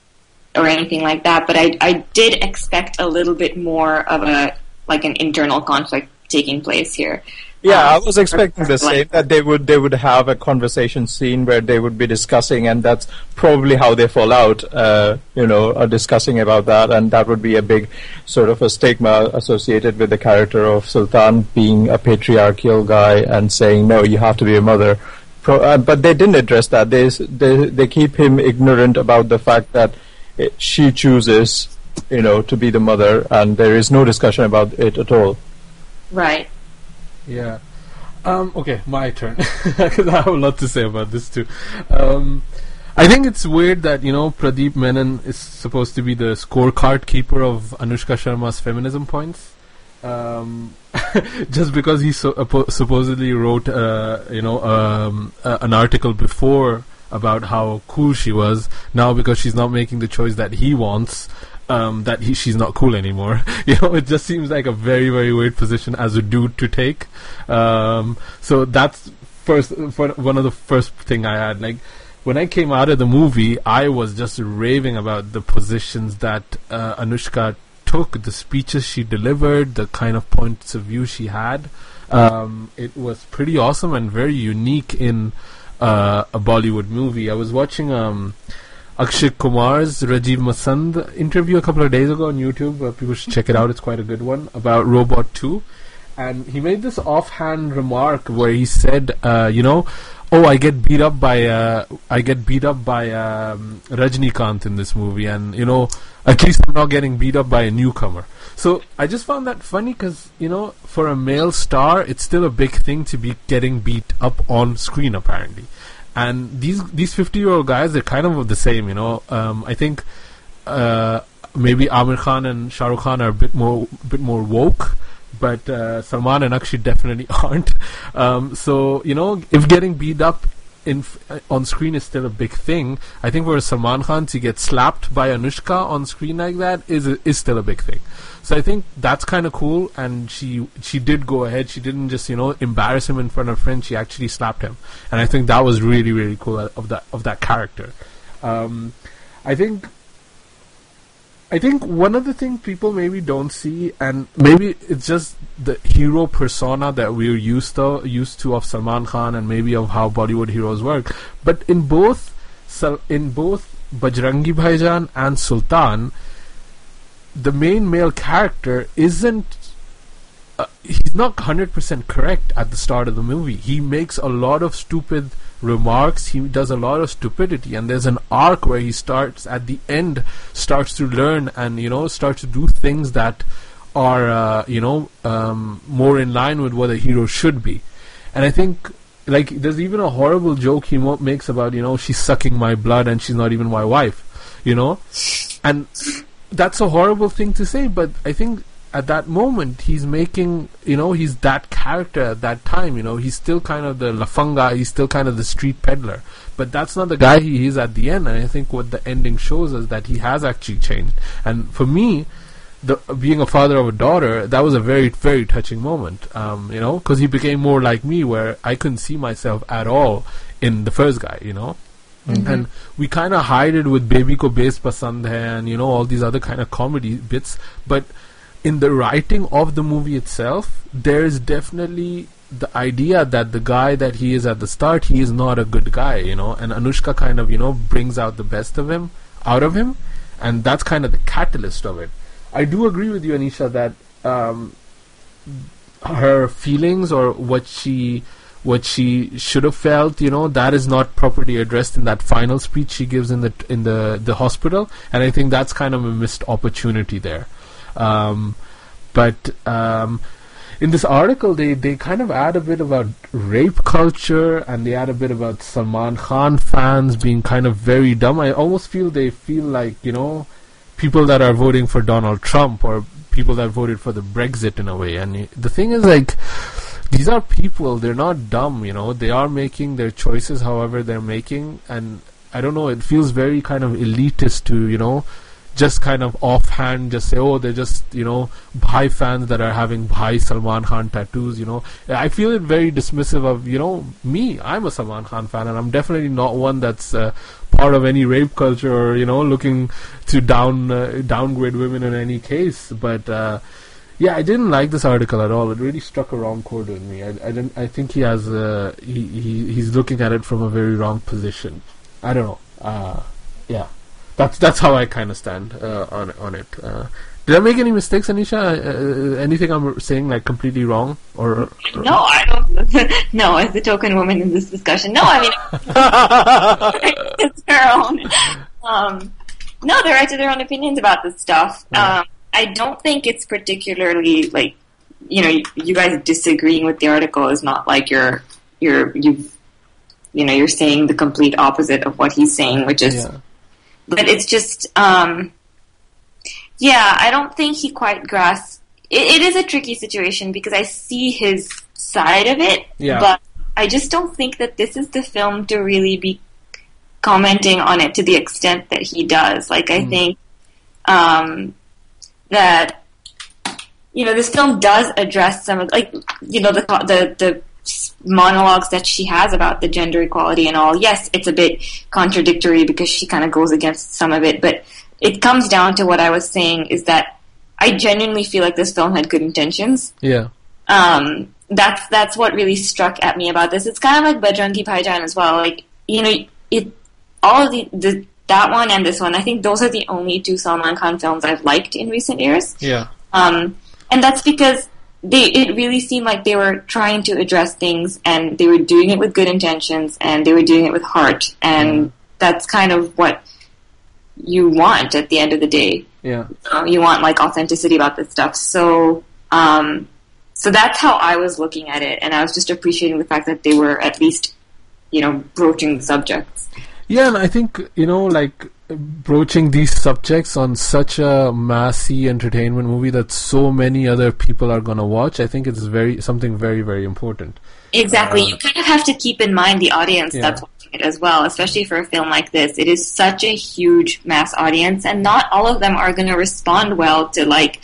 or anything like that, but I, I did expect a little bit more of a, like an internal conflict taking place here. Yeah, um, I was expecting the same, that they would they would have a conversation scene where they would be discussing, and that's probably how they fall out, uh, you know, are discussing about that, and that would be a big sort of a stigma associated with the character of Sultan being a patriarchal guy and saying, no, you have to be a mother. Pro- uh, but they didn't address that. They, they, they keep him ignorant about the fact that It, she chooses, you know, to be the mother, and there is no discussion about it at all. Right. Yeah. Um, okay, my turn, because I have a lot to say about this too. Um, I think it's weird that, you know, Pradeep Menon is supposed to be the scorecard keeper of Anushka Sharma's feminism points. Um, just because he so, uh, supposedly wrote, uh, you know, um, uh, an article before about how cool she was, now because she's not making the choice that he wants, um, that he, she's not cool anymore. You know, it just seems like a very, very weird position as a dude to take. Um, so that's first, for one of the first thing I had. Like, when I came out of the movie, I was just raving about the positions that uh, Anushka took, the speeches she delivered, the kind of points of view she had. Um, it was pretty awesome and very unique in Uh, a Bollywood movie. I was watching um, Akshay Kumar's Rajiv Masand interview a couple of days ago on YouTube. Uh, people should check it out. It's quite a good one about Robot two. And he made this offhand remark where he said, uh, you know, oh, I get beat up by uh, I get beat up by um, Rajnikant in this movie, and you know, at least I'm not getting beat up by a newcomer. So I just found that funny because, you know, for a male star, it's still a big thing to be getting beat up on screen, apparently. And these these fifty-year-old guys, they're kind of the same, you know. Um, I think uh, maybe Amir Khan and Shah Rukh Khan are a bit more bit more woke, but uh, Salman and Akshay definitely aren't. Um, so, you know, if getting beat up in uh, on screen is still a big thing. I think for Salman Khan to get slapped by Anushka on screen like that is is still a big thing. So I think that's kind of cool, and she she did go ahead. She didn't just you know embarrass him in front of friends. She actually slapped him, and I think that was really really cool of that of that character. Um, I think. I think one of the things people maybe don't see, and maybe it's just the hero persona that we're used to used to of Salman Khan, and maybe of how Bollywood heroes work. But in both in both Bajrangi Bhaijaan and Sultan, the main male character isn't. Uh, he's not one hundred percent correct at the start of the movie. He makes a lot of stupid remarks. He does a lot of stupidity, and there's an arc where he starts at the end starts to learn and you know starts to do things that are uh, you know um, more in line with what a hero should be. And I think like there's even a horrible joke he mo- makes about you know she's sucking my blood and she's not even my wife, you know, and that's a horrible thing to say, but I think at that moment he's making, you know, he's that character at that time, you know, he's still kind of the lafanga, he's still kind of the street peddler, but that's not the guy he is at the end. And I think what the ending shows us that he has actually changed. And for me, the being a father of a daughter, that was a very, very touching moment, um, you know, because he became more like me, where I couldn't see myself at all in the first guy, you know. Mm-hmm. And we kind of hide it with Baby Ko Bes Pasand Hai and, you know, all these other kind of comedy bits, but in the writing of the movie itself, there is definitely the idea that the guy that he is at the start, he is not a good guy, you know, and Anushka kind of, you know, brings out the best of him, out of him, and that's kind of the catalyst of it. I do agree with you, Anisha, that um, her feelings or what she what she should have felt, you know, that is not properly addressed in that final speech she gives in the in the, the hospital, and I think that's kind of a missed opportunity there. Um, but um, in this article, they, they kind of add a bit about rape culture, and they add a bit about Salman Khan fans being kind of very dumb. I almost feel they feel like, you know, people that are voting for Donald Trump or people that voted for the Brexit in a way. And y- the thing is, like, these are people, they're not dumb, you know, they are making their choices however they're making, and I don't know, it feels very kind of elitist to, you know, just kind of offhand just say, oh, they're just, you know, Bhai fans that are having Bhai Salman Khan tattoos, you know. I feel it very dismissive of, you know, me. I'm a Salman Khan fan, and I'm definitely not one that's uh, part of any rape culture or, you know, looking to down uh, downgrade women in any case. But, uh, yeah, I didn't like this article at all. It really struck a wrong chord with me. I, I didn't. I think he has, uh, he, he he's looking at it from a very wrong position. I don't know. Uh, yeah. That's that's how I kind of stand uh, on on it. Uh, did I make any mistakes, Anisha? Uh, anything I'm saying like completely wrong? Or, or no, I don't. No, as the token woman in this discussion, no. I mean, it's their own. Um, no, they're right to their own opinions about this stuff. Yeah. Um, I don't think it's particularly like, you know, you, you guys disagreeing with the article is not like you're you're you you know you're saying the complete opposite of what he's saying, which is. Yeah. But it's just, um, yeah, I don't think he quite grasps. It, it is a tricky situation because I see his side of it, yeah. But I just don't think that this is the film to really be commenting on it to the extent that he does. Like, I mm. think um, that, you know, this film does address some of, like, you know, the the the monologues that she has about the gender equality and all. Yes, it's a bit contradictory because she kind of goes against some of it, but it comes down to what I was saying is that I genuinely feel like this film had good intentions. Yeah. Um, that's that's what really struck at me about this. It's kind of like Bajrangi Bhaijaan as well. Like, you know, it all of the, the that one and this one, I think those are the only two Salman Khan films I've liked in recent years. Yeah. Um, and that's because They, it really seemed like they were trying to address things, and they were doing it with good intentions, and they were doing it with heart, and mm. that's kind of what you want at the end of the day. Yeah, so you want like authenticity about this stuff. So, um, so that's how I was looking at it, and I was just appreciating the fact that they were at least, you know, broaching the subjects. Yeah, and I think, you know, like broaching these subjects on such a massy entertainment movie that so many other people are going to watch, I think it's very something very, very important. Exactly. Uh, you kind of have to keep in mind the audience yeah. that's watching it as well, especially for a film like this. It is such a huge mass audience, and not all of them are going to respond well to, like,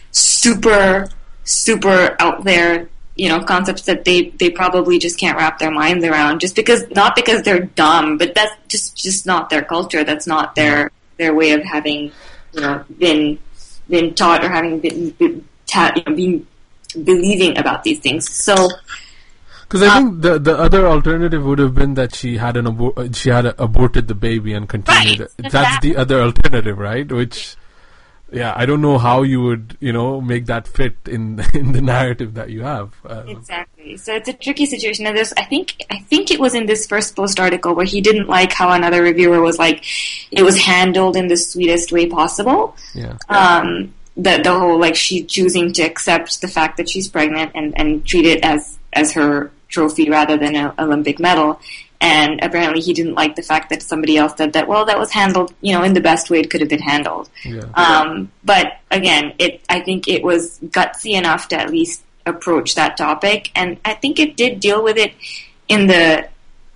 super, super out there, you know, concepts that they, they probably just can't wrap their minds around. Just because, not because they're dumb, but that's just, just not their culture. That's not their their way of having, you know, been been taught or having been, been ta- you know, being believing about these things. So, because I um, think the the other alternative would have been that she had an abor- she had a, aborted the baby and continued. Right, That's exactly. the other alternative, right? Which, yeah, I don't know how you would, you know, make that fit in in the narrative that you have. Um, Exactly. So it's a tricky situation. And there's, I think, I think it was in this first post article where he didn't like how another reviewer was like, it was handled in the sweetest way possible. yeah. Um, the the whole like she choosing to accept the fact that she's pregnant and and treat it as as her trophy rather than an Olympic medal. And apparently he didn't like the fact that somebody else said that, well, that was handled, you know, in the best way it could have been handled. Yeah. Um, but again, it, I think it was gutsy enough to at least approach that topic. And I think it did deal with it in the,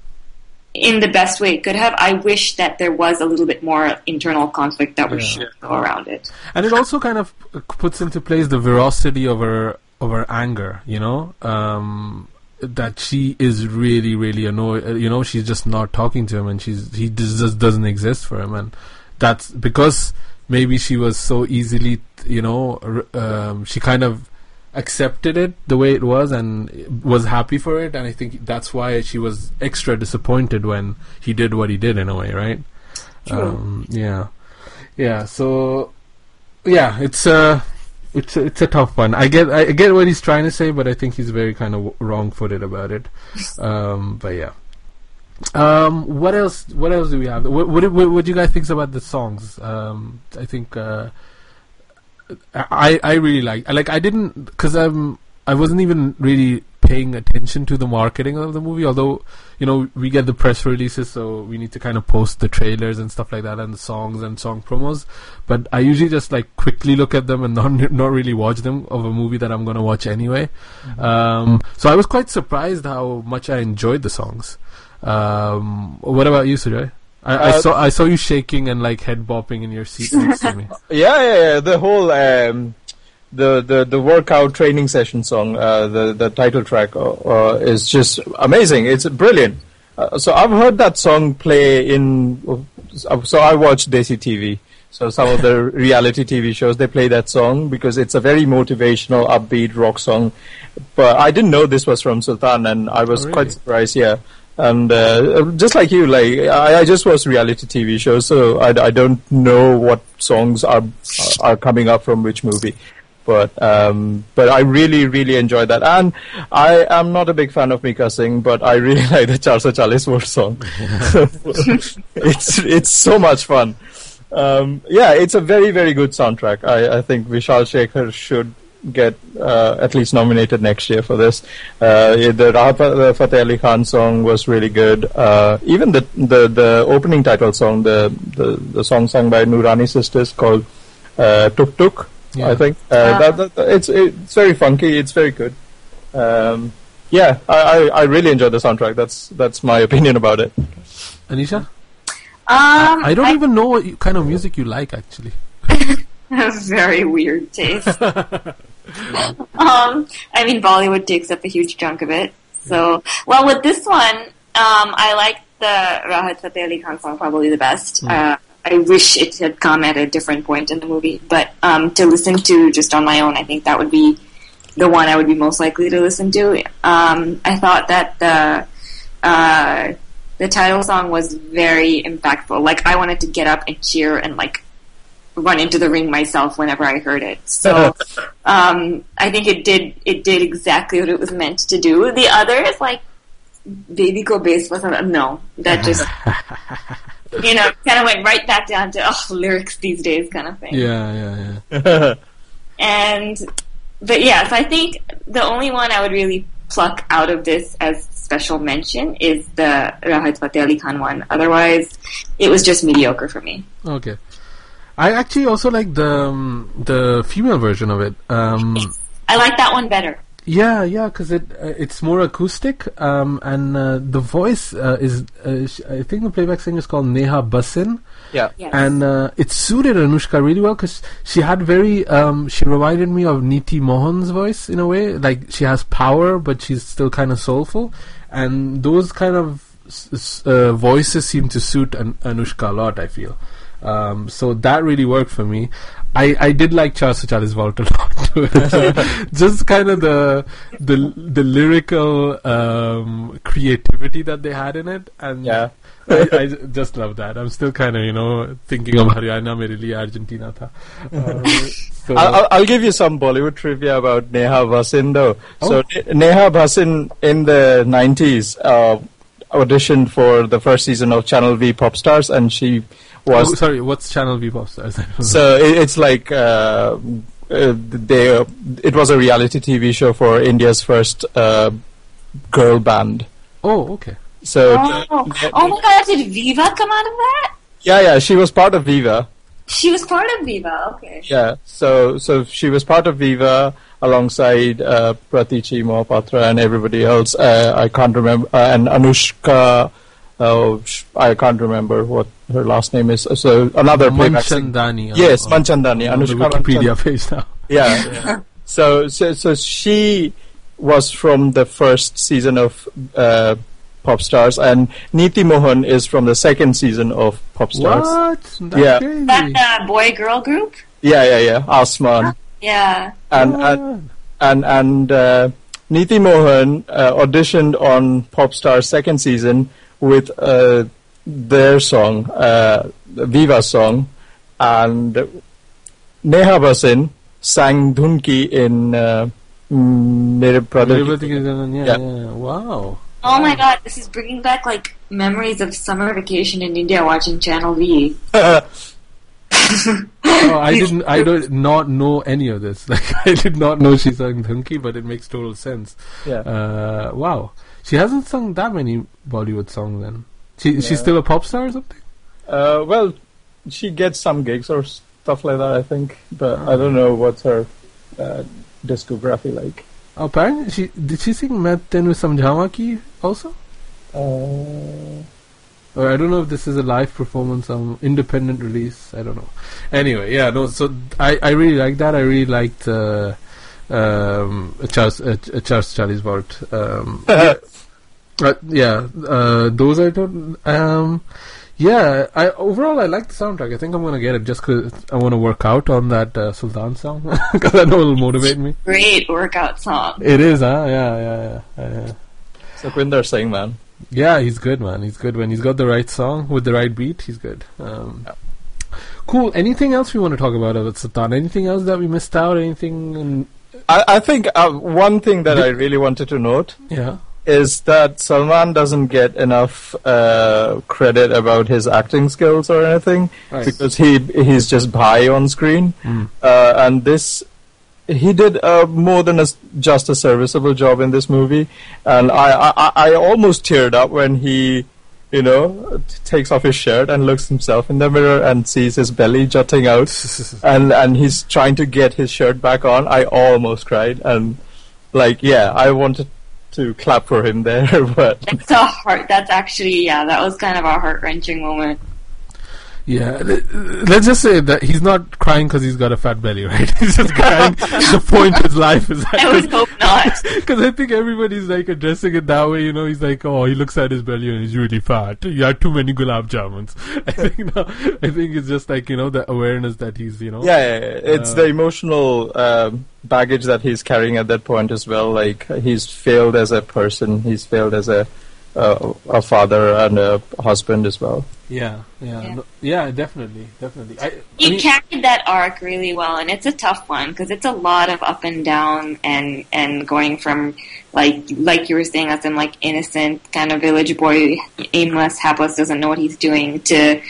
in the best way it could have. I wish that there was a little bit more internal conflict that was Yeah. should go around it. And it also kind of puts into place the veracity of her of her anger, you know, um, that she is really, really annoyed. You know, she's just not talking to him, and she's he just, just doesn't exist for him, and that's because maybe she was so easily, you know, um, she kind of accepted it the way it was and was happy for it, and I think that's why she was extra disappointed when he did what he did in a way, right? True. Um, yeah, yeah. So, yeah, it's a it's a, it's a tough one. I get I get what he's trying to say, but I think he's very kind of wrong-footed about it. Um, but yeah. Um, what else? What else do we have? What what, what, what do you guys think about the songs? Um, I think uh, I I really like like I didn't because I'm I wasn't even really paying attention to the marketing of the movie, although, you know, we get the press releases, so we need to kind of post the trailers and stuff like that and the songs and song promos, but I usually just like quickly look at them and not not really watch them of a movie that I'm going to watch anyway. Mm-hmm. Um, so I was quite surprised how much I enjoyed the songs. Um, what about you, Sujoy? I, I Uh, saw I saw you shaking and like head bopping in your seat next to me. Yeah, yeah, yeah. The whole um, the the the workout training session song, uh, the the title track, uh, uh, is just amazing. It's brilliant. Uh, so I've heard that song play in. Uh, so I watch Desi T V. So some of the reality T V shows, they play that song because it's a very motivational, upbeat rock song. But I didn't know this was from Sultan, and I was Oh, really? quite surprised. Yeah. And uh, just like you, like I, I just watch reality T V shows, so I, I don't know what songs are are coming up from which movie. But um, but I really really enjoyed that, and I am not a big fan of Mika Singh, but I really like the four forty Volt song. it's it's so much fun. Um, yeah, it's a very very good soundtrack. I, I think Vishal Shekhar should get uh, at least nominated next year for this. Uh, the Rahat Fateh Ali Khan song was really good. Uh, even the, the the opening title song, the the, the song sung by Noorani sisters called uh, Tuk Tuk, Yeah. I think. Uh, Uh. that, that, it's it's very funky. It's very good. Um, yeah, I, I, I really enjoyed the soundtrack. That's that's my opinion about it. Anisha? Um, I don't even know what you, kind of music you like, actually. have very weird taste. um, I mean, Bollywood takes up a huge chunk of it. So, well, with this one, um, I like the Rahat Fateh Ali Khan song probably the best. Mm. Uh, I wish it had come at a different point in the movie, but um, to listen to just on my own, I think that would be the one I would be most likely to listen to. Um, I thought that the uh, the title song was very impactful. Like, I wanted to get up and cheer and like run into the ring myself whenever I heard it. So um, I think it did it did exactly what it was meant to do. The others, like Baby Ko Base, was no, that just you know kind of went right back down to oh, lyrics these days kind of thing. Yeah, yeah, yeah. And but yes, I think the only one I would really pluck out of this as special mention is the Rahat Fateh Ali Khan one. Otherwise, it was just mediocre for me. Okay. I actually also like the um, the female version of it. Um, I like that one better. Yeah, yeah, because it uh, it's more acoustic, um, and uh, the voice uh, is uh, sh- I think the playback singer is called Neha Basin. Yeah. Yes. And uh, it suited Anushka really well because she had very, um, she reminded me of Neeti Mohan's voice in a way. Like, she has power, but she's still kind of soulful. And those kind of s- s- uh, voices seem to suit an- Anushka a lot, I feel. Um, so that really worked for me. I, I did like Charles Charles Vault a lot too. Just kind of the the the lyrical um, creativity that they had in it, and Yeah. I, I j- just love that. I'm still kind of you know thinking of Haryana, mere liye Argentina tha. Uh, so I'll, I'll- I'll give you some Bollywood trivia about Neha Bhasin, though. Oh. So Ne- Neha Bhasin in the nineties uh, auditioned for the first season of Channel V Pop Stars, and she was oh, sorry, what's Channel V Pop Stars? so it, it's like uh, uh, they. Uh, it was a reality T V show for India's first uh, girl band. oh, okay. So Oh, oh my god, did Viva come out of that? yeah, yeah, she was part of Viva. She was part of Viva, okay. Yeah, so so she was part of Viva alongside uh, Pratichi Mohapatra and everybody else. Uh, I can't remember, uh, and Anushka. Uh, sh- I can't remember what her last name is. So another playback singer. Manchandani. Yes, on, Manchandani. on the Anushka Wikipedia Manchandani. page now. Yeah. so, so so she was from the first season of uh, Pop Stars, and Neeti Mohan is from the second season of Pop Stars. What? That's Yeah. crazy. That uh, boy-girl group? Yeah, yeah, yeah. Asman. Yeah. And and and, and uh, Neeti Mohan uh, auditioned on Pop Stars second season with uh, their song, uh, the Viva song, and Neha Bhasin sang Dhunki in uh, mm, Mere Brother. Everything is done, yeah, Yeah. yeah. Wow. Oh my god, this is bringing back like memories of summer vacation in India watching Channel V. Oh, I didn't. I don't not know any of this. Like, I did not know she sang Dhunki, but it makes total sense. Yeah. Uh, wow. She hasn't sung that many Bollywood songs. Then she Yeah. she's still a pop star or something. Uh, well, she gets some gigs or stuff like that, I think, but I don't know what's her uh, discography like. Oh, apparently, she did she sing "Main Tenu Samjhawa Ki" also? Uh, Or I don't know if this is a live performance, um, independent release. I don't know. Anyway, yeah, no. So I, I really like that. I really liked uh, um, Charles uh, Charles Charlie's Vault. Um, yeah, uh, yeah uh, those I don't. Um, yeah, I overall I like the soundtrack. I think I'm gonna get it just because I want to work out on that uh, Sultan song because I know it'll motivate me. Great workout song. It is, huh? Yeah, yeah, yeah. yeah. Sukhwinder Singh, man. Yeah, he's good, man. He's good when he's got the right song with the right beat. He's good. Um, cool. Anything else we want to talk about about Sultan? Anything else that we missed out? Anything? In, I, I think uh, one thing that I really wanted to note yeah. is that Salman doesn't get enough uh, credit about his acting skills or anything Right. because he he's just Bhai on screen, Mm. uh, and this he did uh, more than a, s- just a serviceable job in this movie, and I, I I almost teared up when he, you know, t- takes off his shirt and looks himself in the mirror and sees his belly jutting out, and and he's trying to get his shirt back on. I almost cried, and like yeah, I wanted to clap for him there, but It's a heart. That's actually, yeah, that was kind of a heart-wrenching moment. Yeah, le- let's just say that he's not crying because he's got a fat belly, right? He's just crying. The point of his life is I would that. hope not. Because I think everybody's like addressing it that way, you know. He's like, oh, he looks at his belly and he's really fat. You had too many gulab jamuns. I think, no, I think it's just like, you know, the awareness that he's, you know. yeah, yeah, yeah. it's Uh, the emotional um, baggage that he's carrying at that point as well. Like he's failed as a person, he's failed as a uh, a father and a husband as well. Yeah, yeah, Yeah. no- yeah, definitely, definitely. I, I He mean, carried that arc really well, and it's a tough one because it's a lot of up and down, and and going from like like you were saying, as in like innocent kind of village boy, aimless, hapless, doesn't know what he's doing, to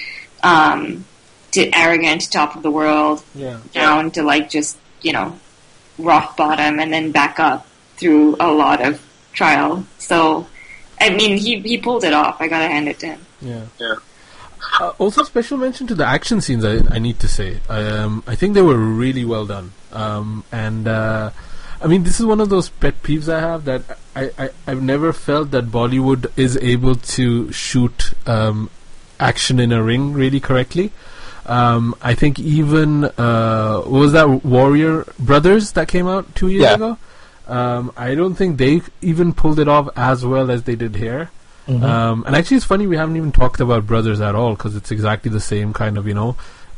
um to arrogant, top of the world, yeah. down to like just you know rock bottom, and then back up through a lot of trial. So I mean, he he pulled it off. I gotta hand it to him. Yeah. Yeah. Uh, also, special mention to the action scenes. I, I need to say, I, um, I think they were really well done. Um, and uh, I mean, this is one of those pet peeves I have, that I, I I've never felt that Bollywood is able to shoot um, action in a ring really correctly. Um, I think even uh, what was that Warrior Brothers that came out two years Yeah. ago? Um, I don't think they even pulled it off as well as they did here. Mhm. Um, and actually, it's funny we haven't even talked about Brothers at all, because it's exactly the same kind of, you know,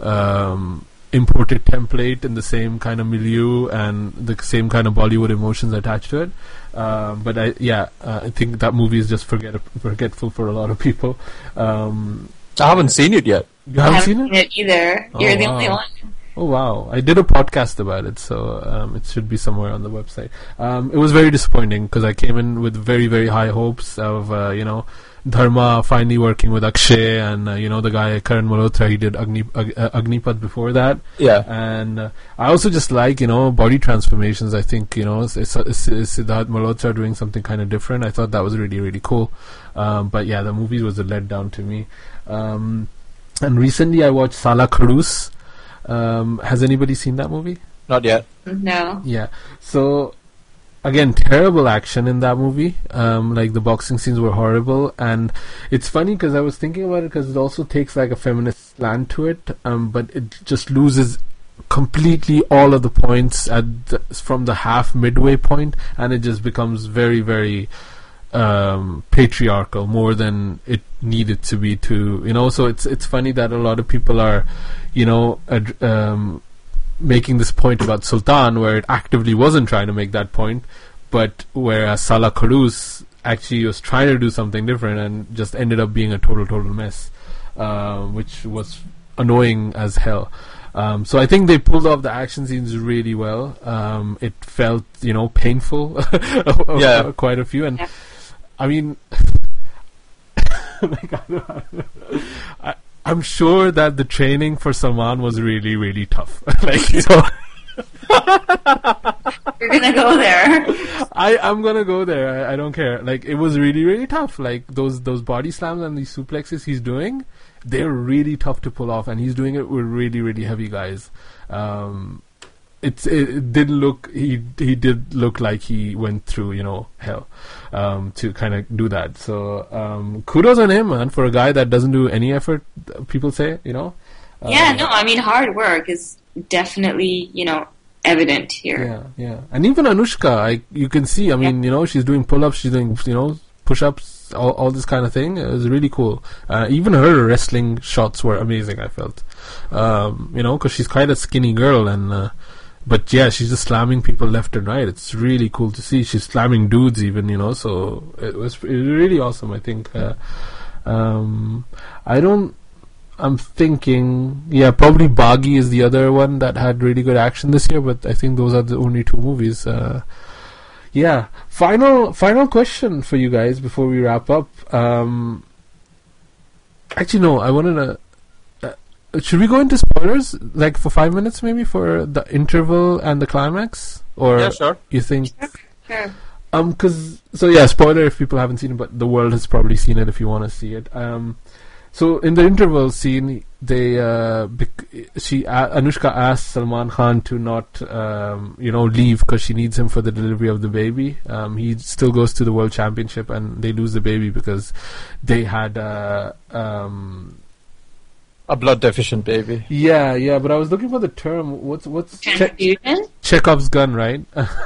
um, imported template and the same kind of milieu and the same kind of Bollywood emotions attached to it. Um, but I, yeah, uh, I think that movie is just forget forgetful for a lot of people. Um, I haven't seen it yet. you I haven't haven't seen it? either. Oh, You're the wow. only one. Oh wow! I did a podcast about it, so um, it should be somewhere on the website. Um, it was very disappointing because I came in with very, very high hopes of uh, you know, Dharma finally working with Akshay, and uh, you know, the guy Karan Malhotra, he did Agni Ag- uh, Agnipath before that. Yeah. And uh, I also just like, you know, body transformations. I think, you know, it's, it's, it's, it's Siddharth Malhotra doing something kind of different. I thought that was really, really cool. Um, but yeah, the movie was a letdown to me. Um, and recently I watched Sala Kharoos. Um, has anybody seen that movie? Not yet. No. Yeah. So, again, terrible action in that movie. Um, like, the boxing scenes were horrible. And it's funny because I was thinking about it because it also takes, like, a feminist slant to it. Um, but it just loses completely all of the points at the, from the half midway point, and it just becomes very, very um, patriarchal, more than it needed to be to, you know. So it's it's funny that a lot of people are, you know, ad- um, making this point about Sultan, where it actively wasn't trying to make that point, but whereas Sala Kharoos actually was trying to do something different and just ended up being a total, total mess, uh, which was annoying as hell. Um, so I think they pulled off the action scenes really well. Um, it felt, you know, painful. Yeah. Quite a few. And Yeah. I mean, like, I don't, I, I'm sure that the training for Salman was really, really tough. Like, you know, You're gonna go there. I, I'm gonna go there. I, I don't care. Like, it was really, really tough. Like, those those body slams and these suplexes he's doing, they're really tough to pull off, and he's doing it with really, really heavy guys. Um, it's it, it did look he he did look like he went through, you know, hell um, to kind of do that. So um, kudos on him, man, for a guy that doesn't do any effort. People say, you know. Yeah, Uh, no, I mean, hard work is definitely, you know, evident here. Yeah, yeah, and even Anushka, I you can see. I mean, you know, she's doing pull-ups, she's doing, you know, push-ups, all, all this kind of thing. It was really cool. Uh, even her wrestling shots were amazing. I felt, um, you know, because she's quite a skinny girl, and uh, but yeah, she's just slamming people left and right. It's really cool to see. She's slamming dudes, even, you know. So it was, it was really awesome. I think. Uh, um, I don't. I'm thinking, yeah, probably Baghi is the other one that had really good action this year, but I think those are the only two movies. Uh, yeah, final final question for you guys before we wrap up. Um, actually, no, I wanted to. Uh, should we go into spoilers, like for five minutes, maybe for the interval and the climax, or Yeah, sure. you think? Sure. Um, cause so yeah, spoiler if people haven't seen it, but the world has probably seen it if you want to see it. Um. So in the interval scene, they uh, bec- she uh, Anushka asked Salman Khan to not um, you know leave because she needs him for the delivery of the baby. Um, he still goes to the World Championship, and they lose the baby because they had uh, um, A blood deficient baby. yeah yeah. But I was looking for the term. What's what's che- Transfusion? Chekhov's gun, right?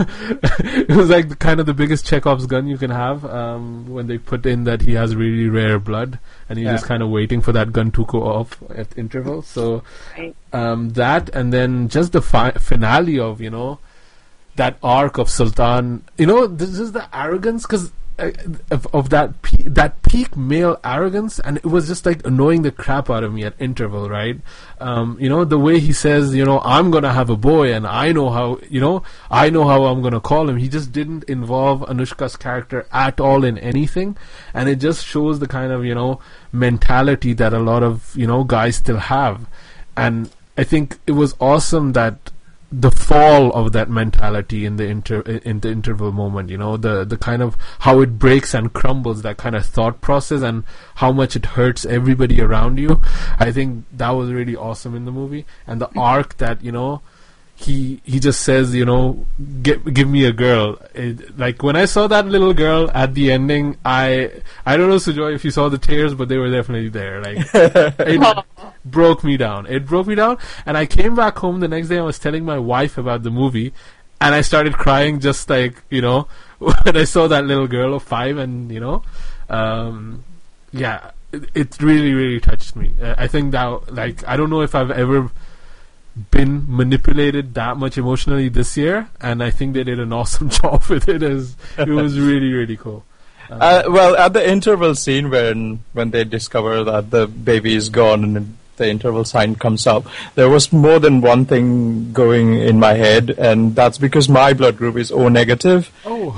It was like the, kind of the biggest Chekhov's gun you can have um, when they put in that he has really rare blood, and you're Yeah. just kind of waiting for that gun to go off at intervals. So Right. um, that, and then just the fi- finale of, you know, that arc of Sultan. You know, this is the arrogance, because uh, of, of that pe- that peak male arrogance, and it was just like annoying the crap out of me at interval, right? Um, you know, the way he says, you know, I'm gonna have a boy, and I know how, you know, I know how I'm gonna call him. He just didn't involve Anushka's character at all in anything, and it just shows the kind of, you know, mentality that a lot of, you know, guys still have. And I think it was awesome that the fall of that mentality in the inter in the interval moment, you know, the the kind of how it breaks and crumbles, that kind of thought process, and how much it hurts everybody around you. I think that was really awesome in the movie, and the arc that, you know, he he just says, you know, give give me a girl. It, like when I saw that little girl at the ending, I I don't know, Sujoy, if you saw the tears, but they were definitely there. Like it broke me down. It broke me down, and I came back home the next day. I was telling my wife about the movie, and I started crying just like, you know, when I saw that little girl of five, and you know, um, yeah, it, it really really touched me. Uh, I think that, like, I don't know if I've ever been manipulated that much emotionally this year, and I think they did an awesome job with it. As it was really really cool. Um, uh, well, at the interval scene when when they discover that the baby is gone and the interval sign comes up, there was more than one thing going in my head, and that's because my blood group is O negative. Oh.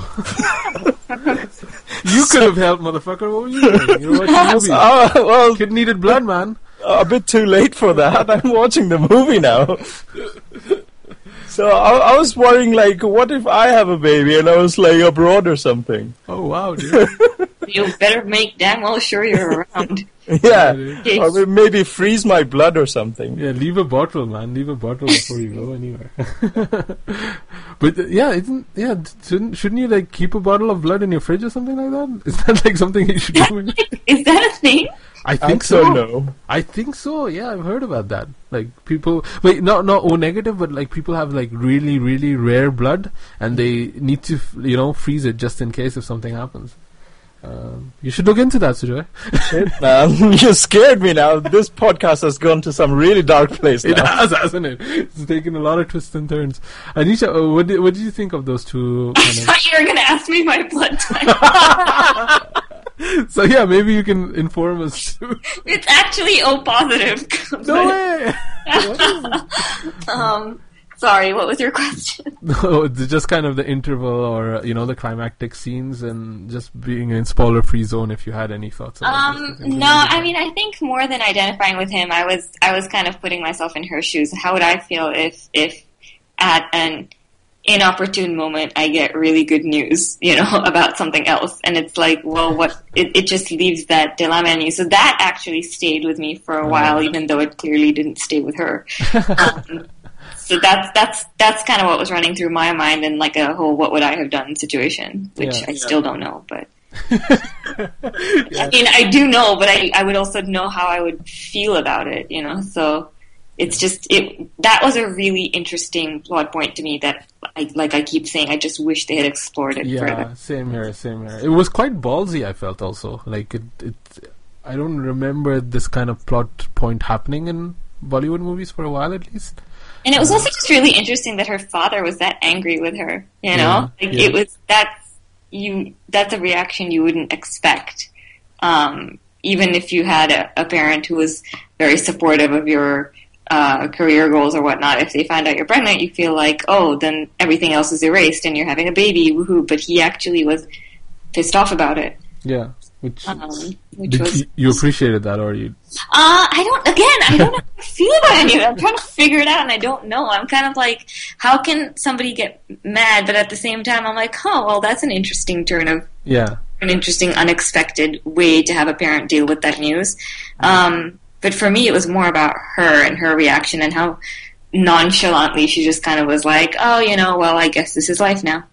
You could have helped, motherfucker. What were you doing? You were watching the movie. Uh, well, Kid needed blood, man. A bit too late for that. I'm watching the movie now. So I, I was worrying, like, what if I have a baby and I was like abroad or something? Oh wow, dude. You better make damn well sure you're around. Yeah, Yeah, or maybe freeze my blood or something. Yeah, leave a bottle, man. Leave a bottle before you go anywhere. But uh, yeah, isn't yeah? Shouldn't shouldn't you like keep a bottle of blood in your fridge or something like that? Is that like something you should do? Is that a thing? I think I so. don't know. I think so. Yeah, I've heard about that. Like people, wait, not not O negative, but like people have like really really rare blood, and they need to f- you know freeze it just in case if something happens. Um, you should look into that, Sujoy. Shit, man, you scared me now. This podcast has gone to some really dark place now. It has, hasn't it? It's taken a lot of twists and turns. Anisha, uh, what did what did you think of those two? I Kind thought you were going to ask me my blood type. of... So yeah, maybe you can inform us too. It's actually O positive. No way. um, sorry, what was your question? No, it's just kind of the interval, or uh, you know, the climactic scenes, and just being in spoiler-free zone. If you had any thoughts on Um, no, I mean, I think more than identifying with him, I was, I was kind of putting myself in her shoes. How would I feel if, if at an inopportune moment I get really good news, you know, about something else, and it's like, well, what? It, it just leaves that dilemma in you. So that actually stayed with me for a while, even though it clearly didn't stay with her. Um, So that's that's that's kind of what was running through my mind, and like a whole "what would I have done" situation, which Yeah, I yeah. still don't know. But Yeah. I mean, I do know, but I I would also know how I would feel about it, you know. So it's just it that was a really interesting plot point to me that, I, like I keep saying, I just wish they had explored it Yeah, further. same here, same here. It was quite ballsy, I felt also. Like it, it I don't remember this kind of plot point happening in Bollywood movies for a while at least. And it was also just really interesting that her father was that angry with her. You know, Yeah, like yeah. it was that's you. That's a reaction you wouldn't expect, um, even if you had a, a parent who was very supportive of your uh, career goals or whatnot. If they find out you're pregnant, you feel like, oh, then everything else is erased and you're having a baby. Woohoo! But he actually was pissed off about it. Yeah, which, Um, which did was you, you appreciated that, or you? Uh, I don't, again, I don't know how to feel about any of it. I'm trying to figure it out and I don't know. I'm kind of like, how can somebody get mad? But at the same time, I'm like, oh, well, that's an interesting turn of, Yeah, an interesting, unexpected way to have a parent deal with that news. Um, but for me, it was more about her and her reaction and how nonchalantly she just kind of was like, oh, you know, well, I guess this is life now.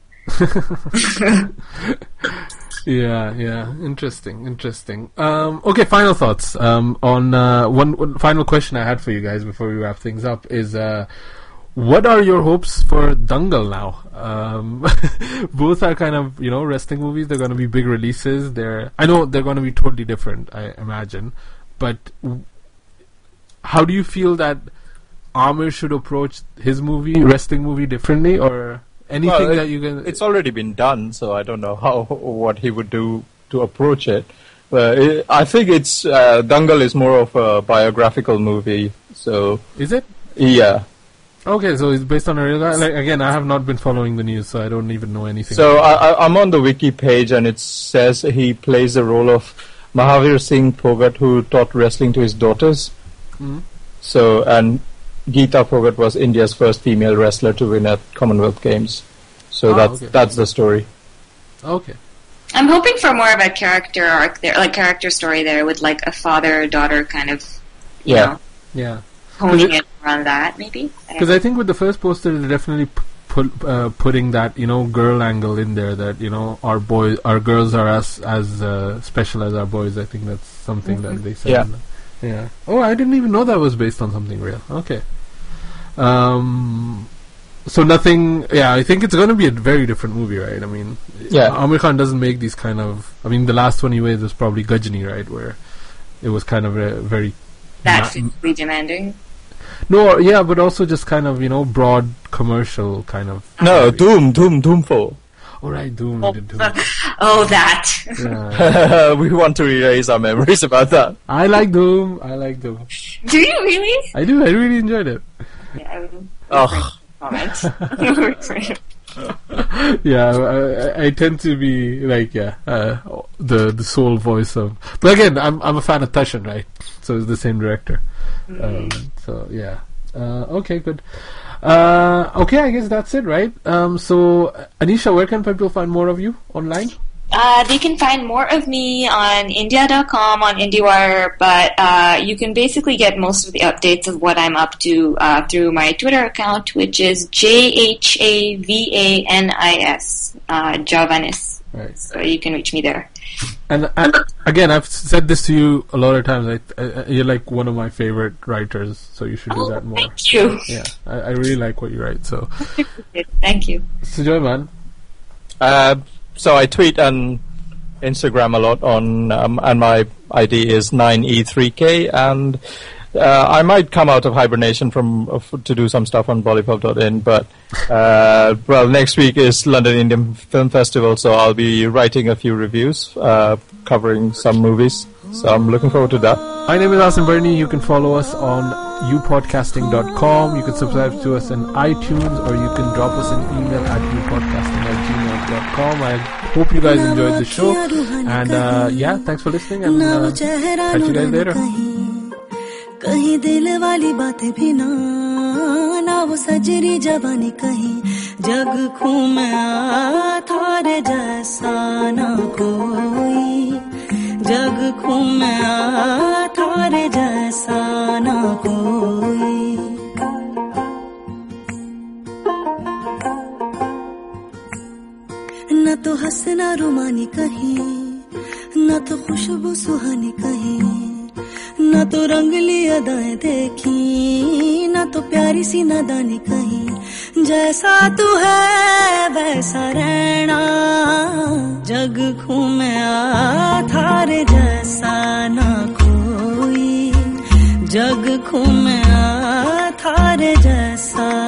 yeah, yeah. Interesting, interesting. Um, okay, final thoughts. Um, on uh, one, one final question I had for you guys before we wrap things up is, uh, what are your hopes for Dangal now? Um, both are kind of, you know, wrestling movies. They're going to be big releases. They're, I know they're going to be totally different, I imagine. But w- how do you feel that Amir should approach his movie, wrestling movie, differently, or anything Well, it- that you can? It's already been done, so I don't know how what he would do to approach it. But it, I think it's uh, Dangal is more of a biographical movie. So Is it? yeah. Okay, so it's based on a real guy. Like, again, I have not been following the news, so I don't even know anything. So I, I, I'm on the wiki page, and it says he plays the role of Mahavir Singh Phogat, who taught wrestling to his daughters. Mhm. So and Geeta Phogat was India's first female wrestler to win at Commonwealth Games. So Oh, that's okay. that's the story. Okay. I'm hoping for more of a character arc there, like character story there, with like a father-daughter kind of, you Yeah. know, Yeah. honing in around that, maybe. Because I think with the first poster, they're definitely p- put, uh, putting that, you know, girl angle in there, that, you know, our boys, our girls are as as uh, special as our boys. I think that's something that they said. Yeah. in the- yeah. Oh, I didn't even know that was based on something real. Okay. Um. So nothing. Yeah, I think it's going to be a very different movie, right? I mean, Yeah. Amir Khan doesn't make these kind of. I mean, the last one he made was probably Gajni, right, where it was kind of a very. that ma- physically demanding. No, yeah, but also just kind of, you know, broad commercial kind of. No, movie. Doom, Doom, Doomful. Oh, right, Doom. Oh, we did Doom. oh that. Yeah. We want to erase our memories about that. I like Doom. I like Doom. Do you really? I do. I really enjoyed it. Yeah, I would Ugh. comment. Yeah, I, I- I tend to be like, yeah, uh, the the sole voice of. But again, I'm I'm a fan of Tashan, right? So it's the same director. Um, so yeah. Uh, okay, good. Uh, okay, I guess that's it, right? Um, so Anisha, where can people find more of you online? Uh, they can find more of me on India dot com, on IndieWire, but uh, you can basically get most of the updates of what I'm up to uh, through my Twitter account, which is J H A V A N I S, uh, Javanis. Right. So you can reach me there. And, and again, I've said this to you a lot of times. I, I, you're like one of my favorite writers, so you should do Oh, that more. thank you. Yeah, I, I really like what you write. So, Thank you. Sujoy, man. Uh, so I tweet and Instagram a lot on, um, and my I D is nine E three K, and uh, I might come out of hibernation from uh, f- to do some stuff on Bollypop dot in, but uh, well, next week is London Indian Film Festival, so I'll be writing a few reviews uh, covering some movies. So I'm looking forward to that. My name is Asim Bernie. You can follow us on you podcasting dot com. You can subscribe to us on iTunes, or you can drop us an email at you podcasting at gmail dot com. I hope you guys enjoyed the show. And uh, yeah, thanks for listening. And uh, catch you guys later. कहीं दिल वाली बातें भी ना ना वो सजरी जवानी कहीं जग घूमा थारे जैसा ना कोई जग घूमा थारे जैसा ना कोई न तो हंसना रुमानी कहीं न तो खुशबू सुहानी कहीं न तो रंगली अदाएं देखी न तो प्यारी सी नादानी कहीं जैसा तू है वैसा रहना जग घूमे थारे जैसा ना कोई जग घूमे थारे जैसा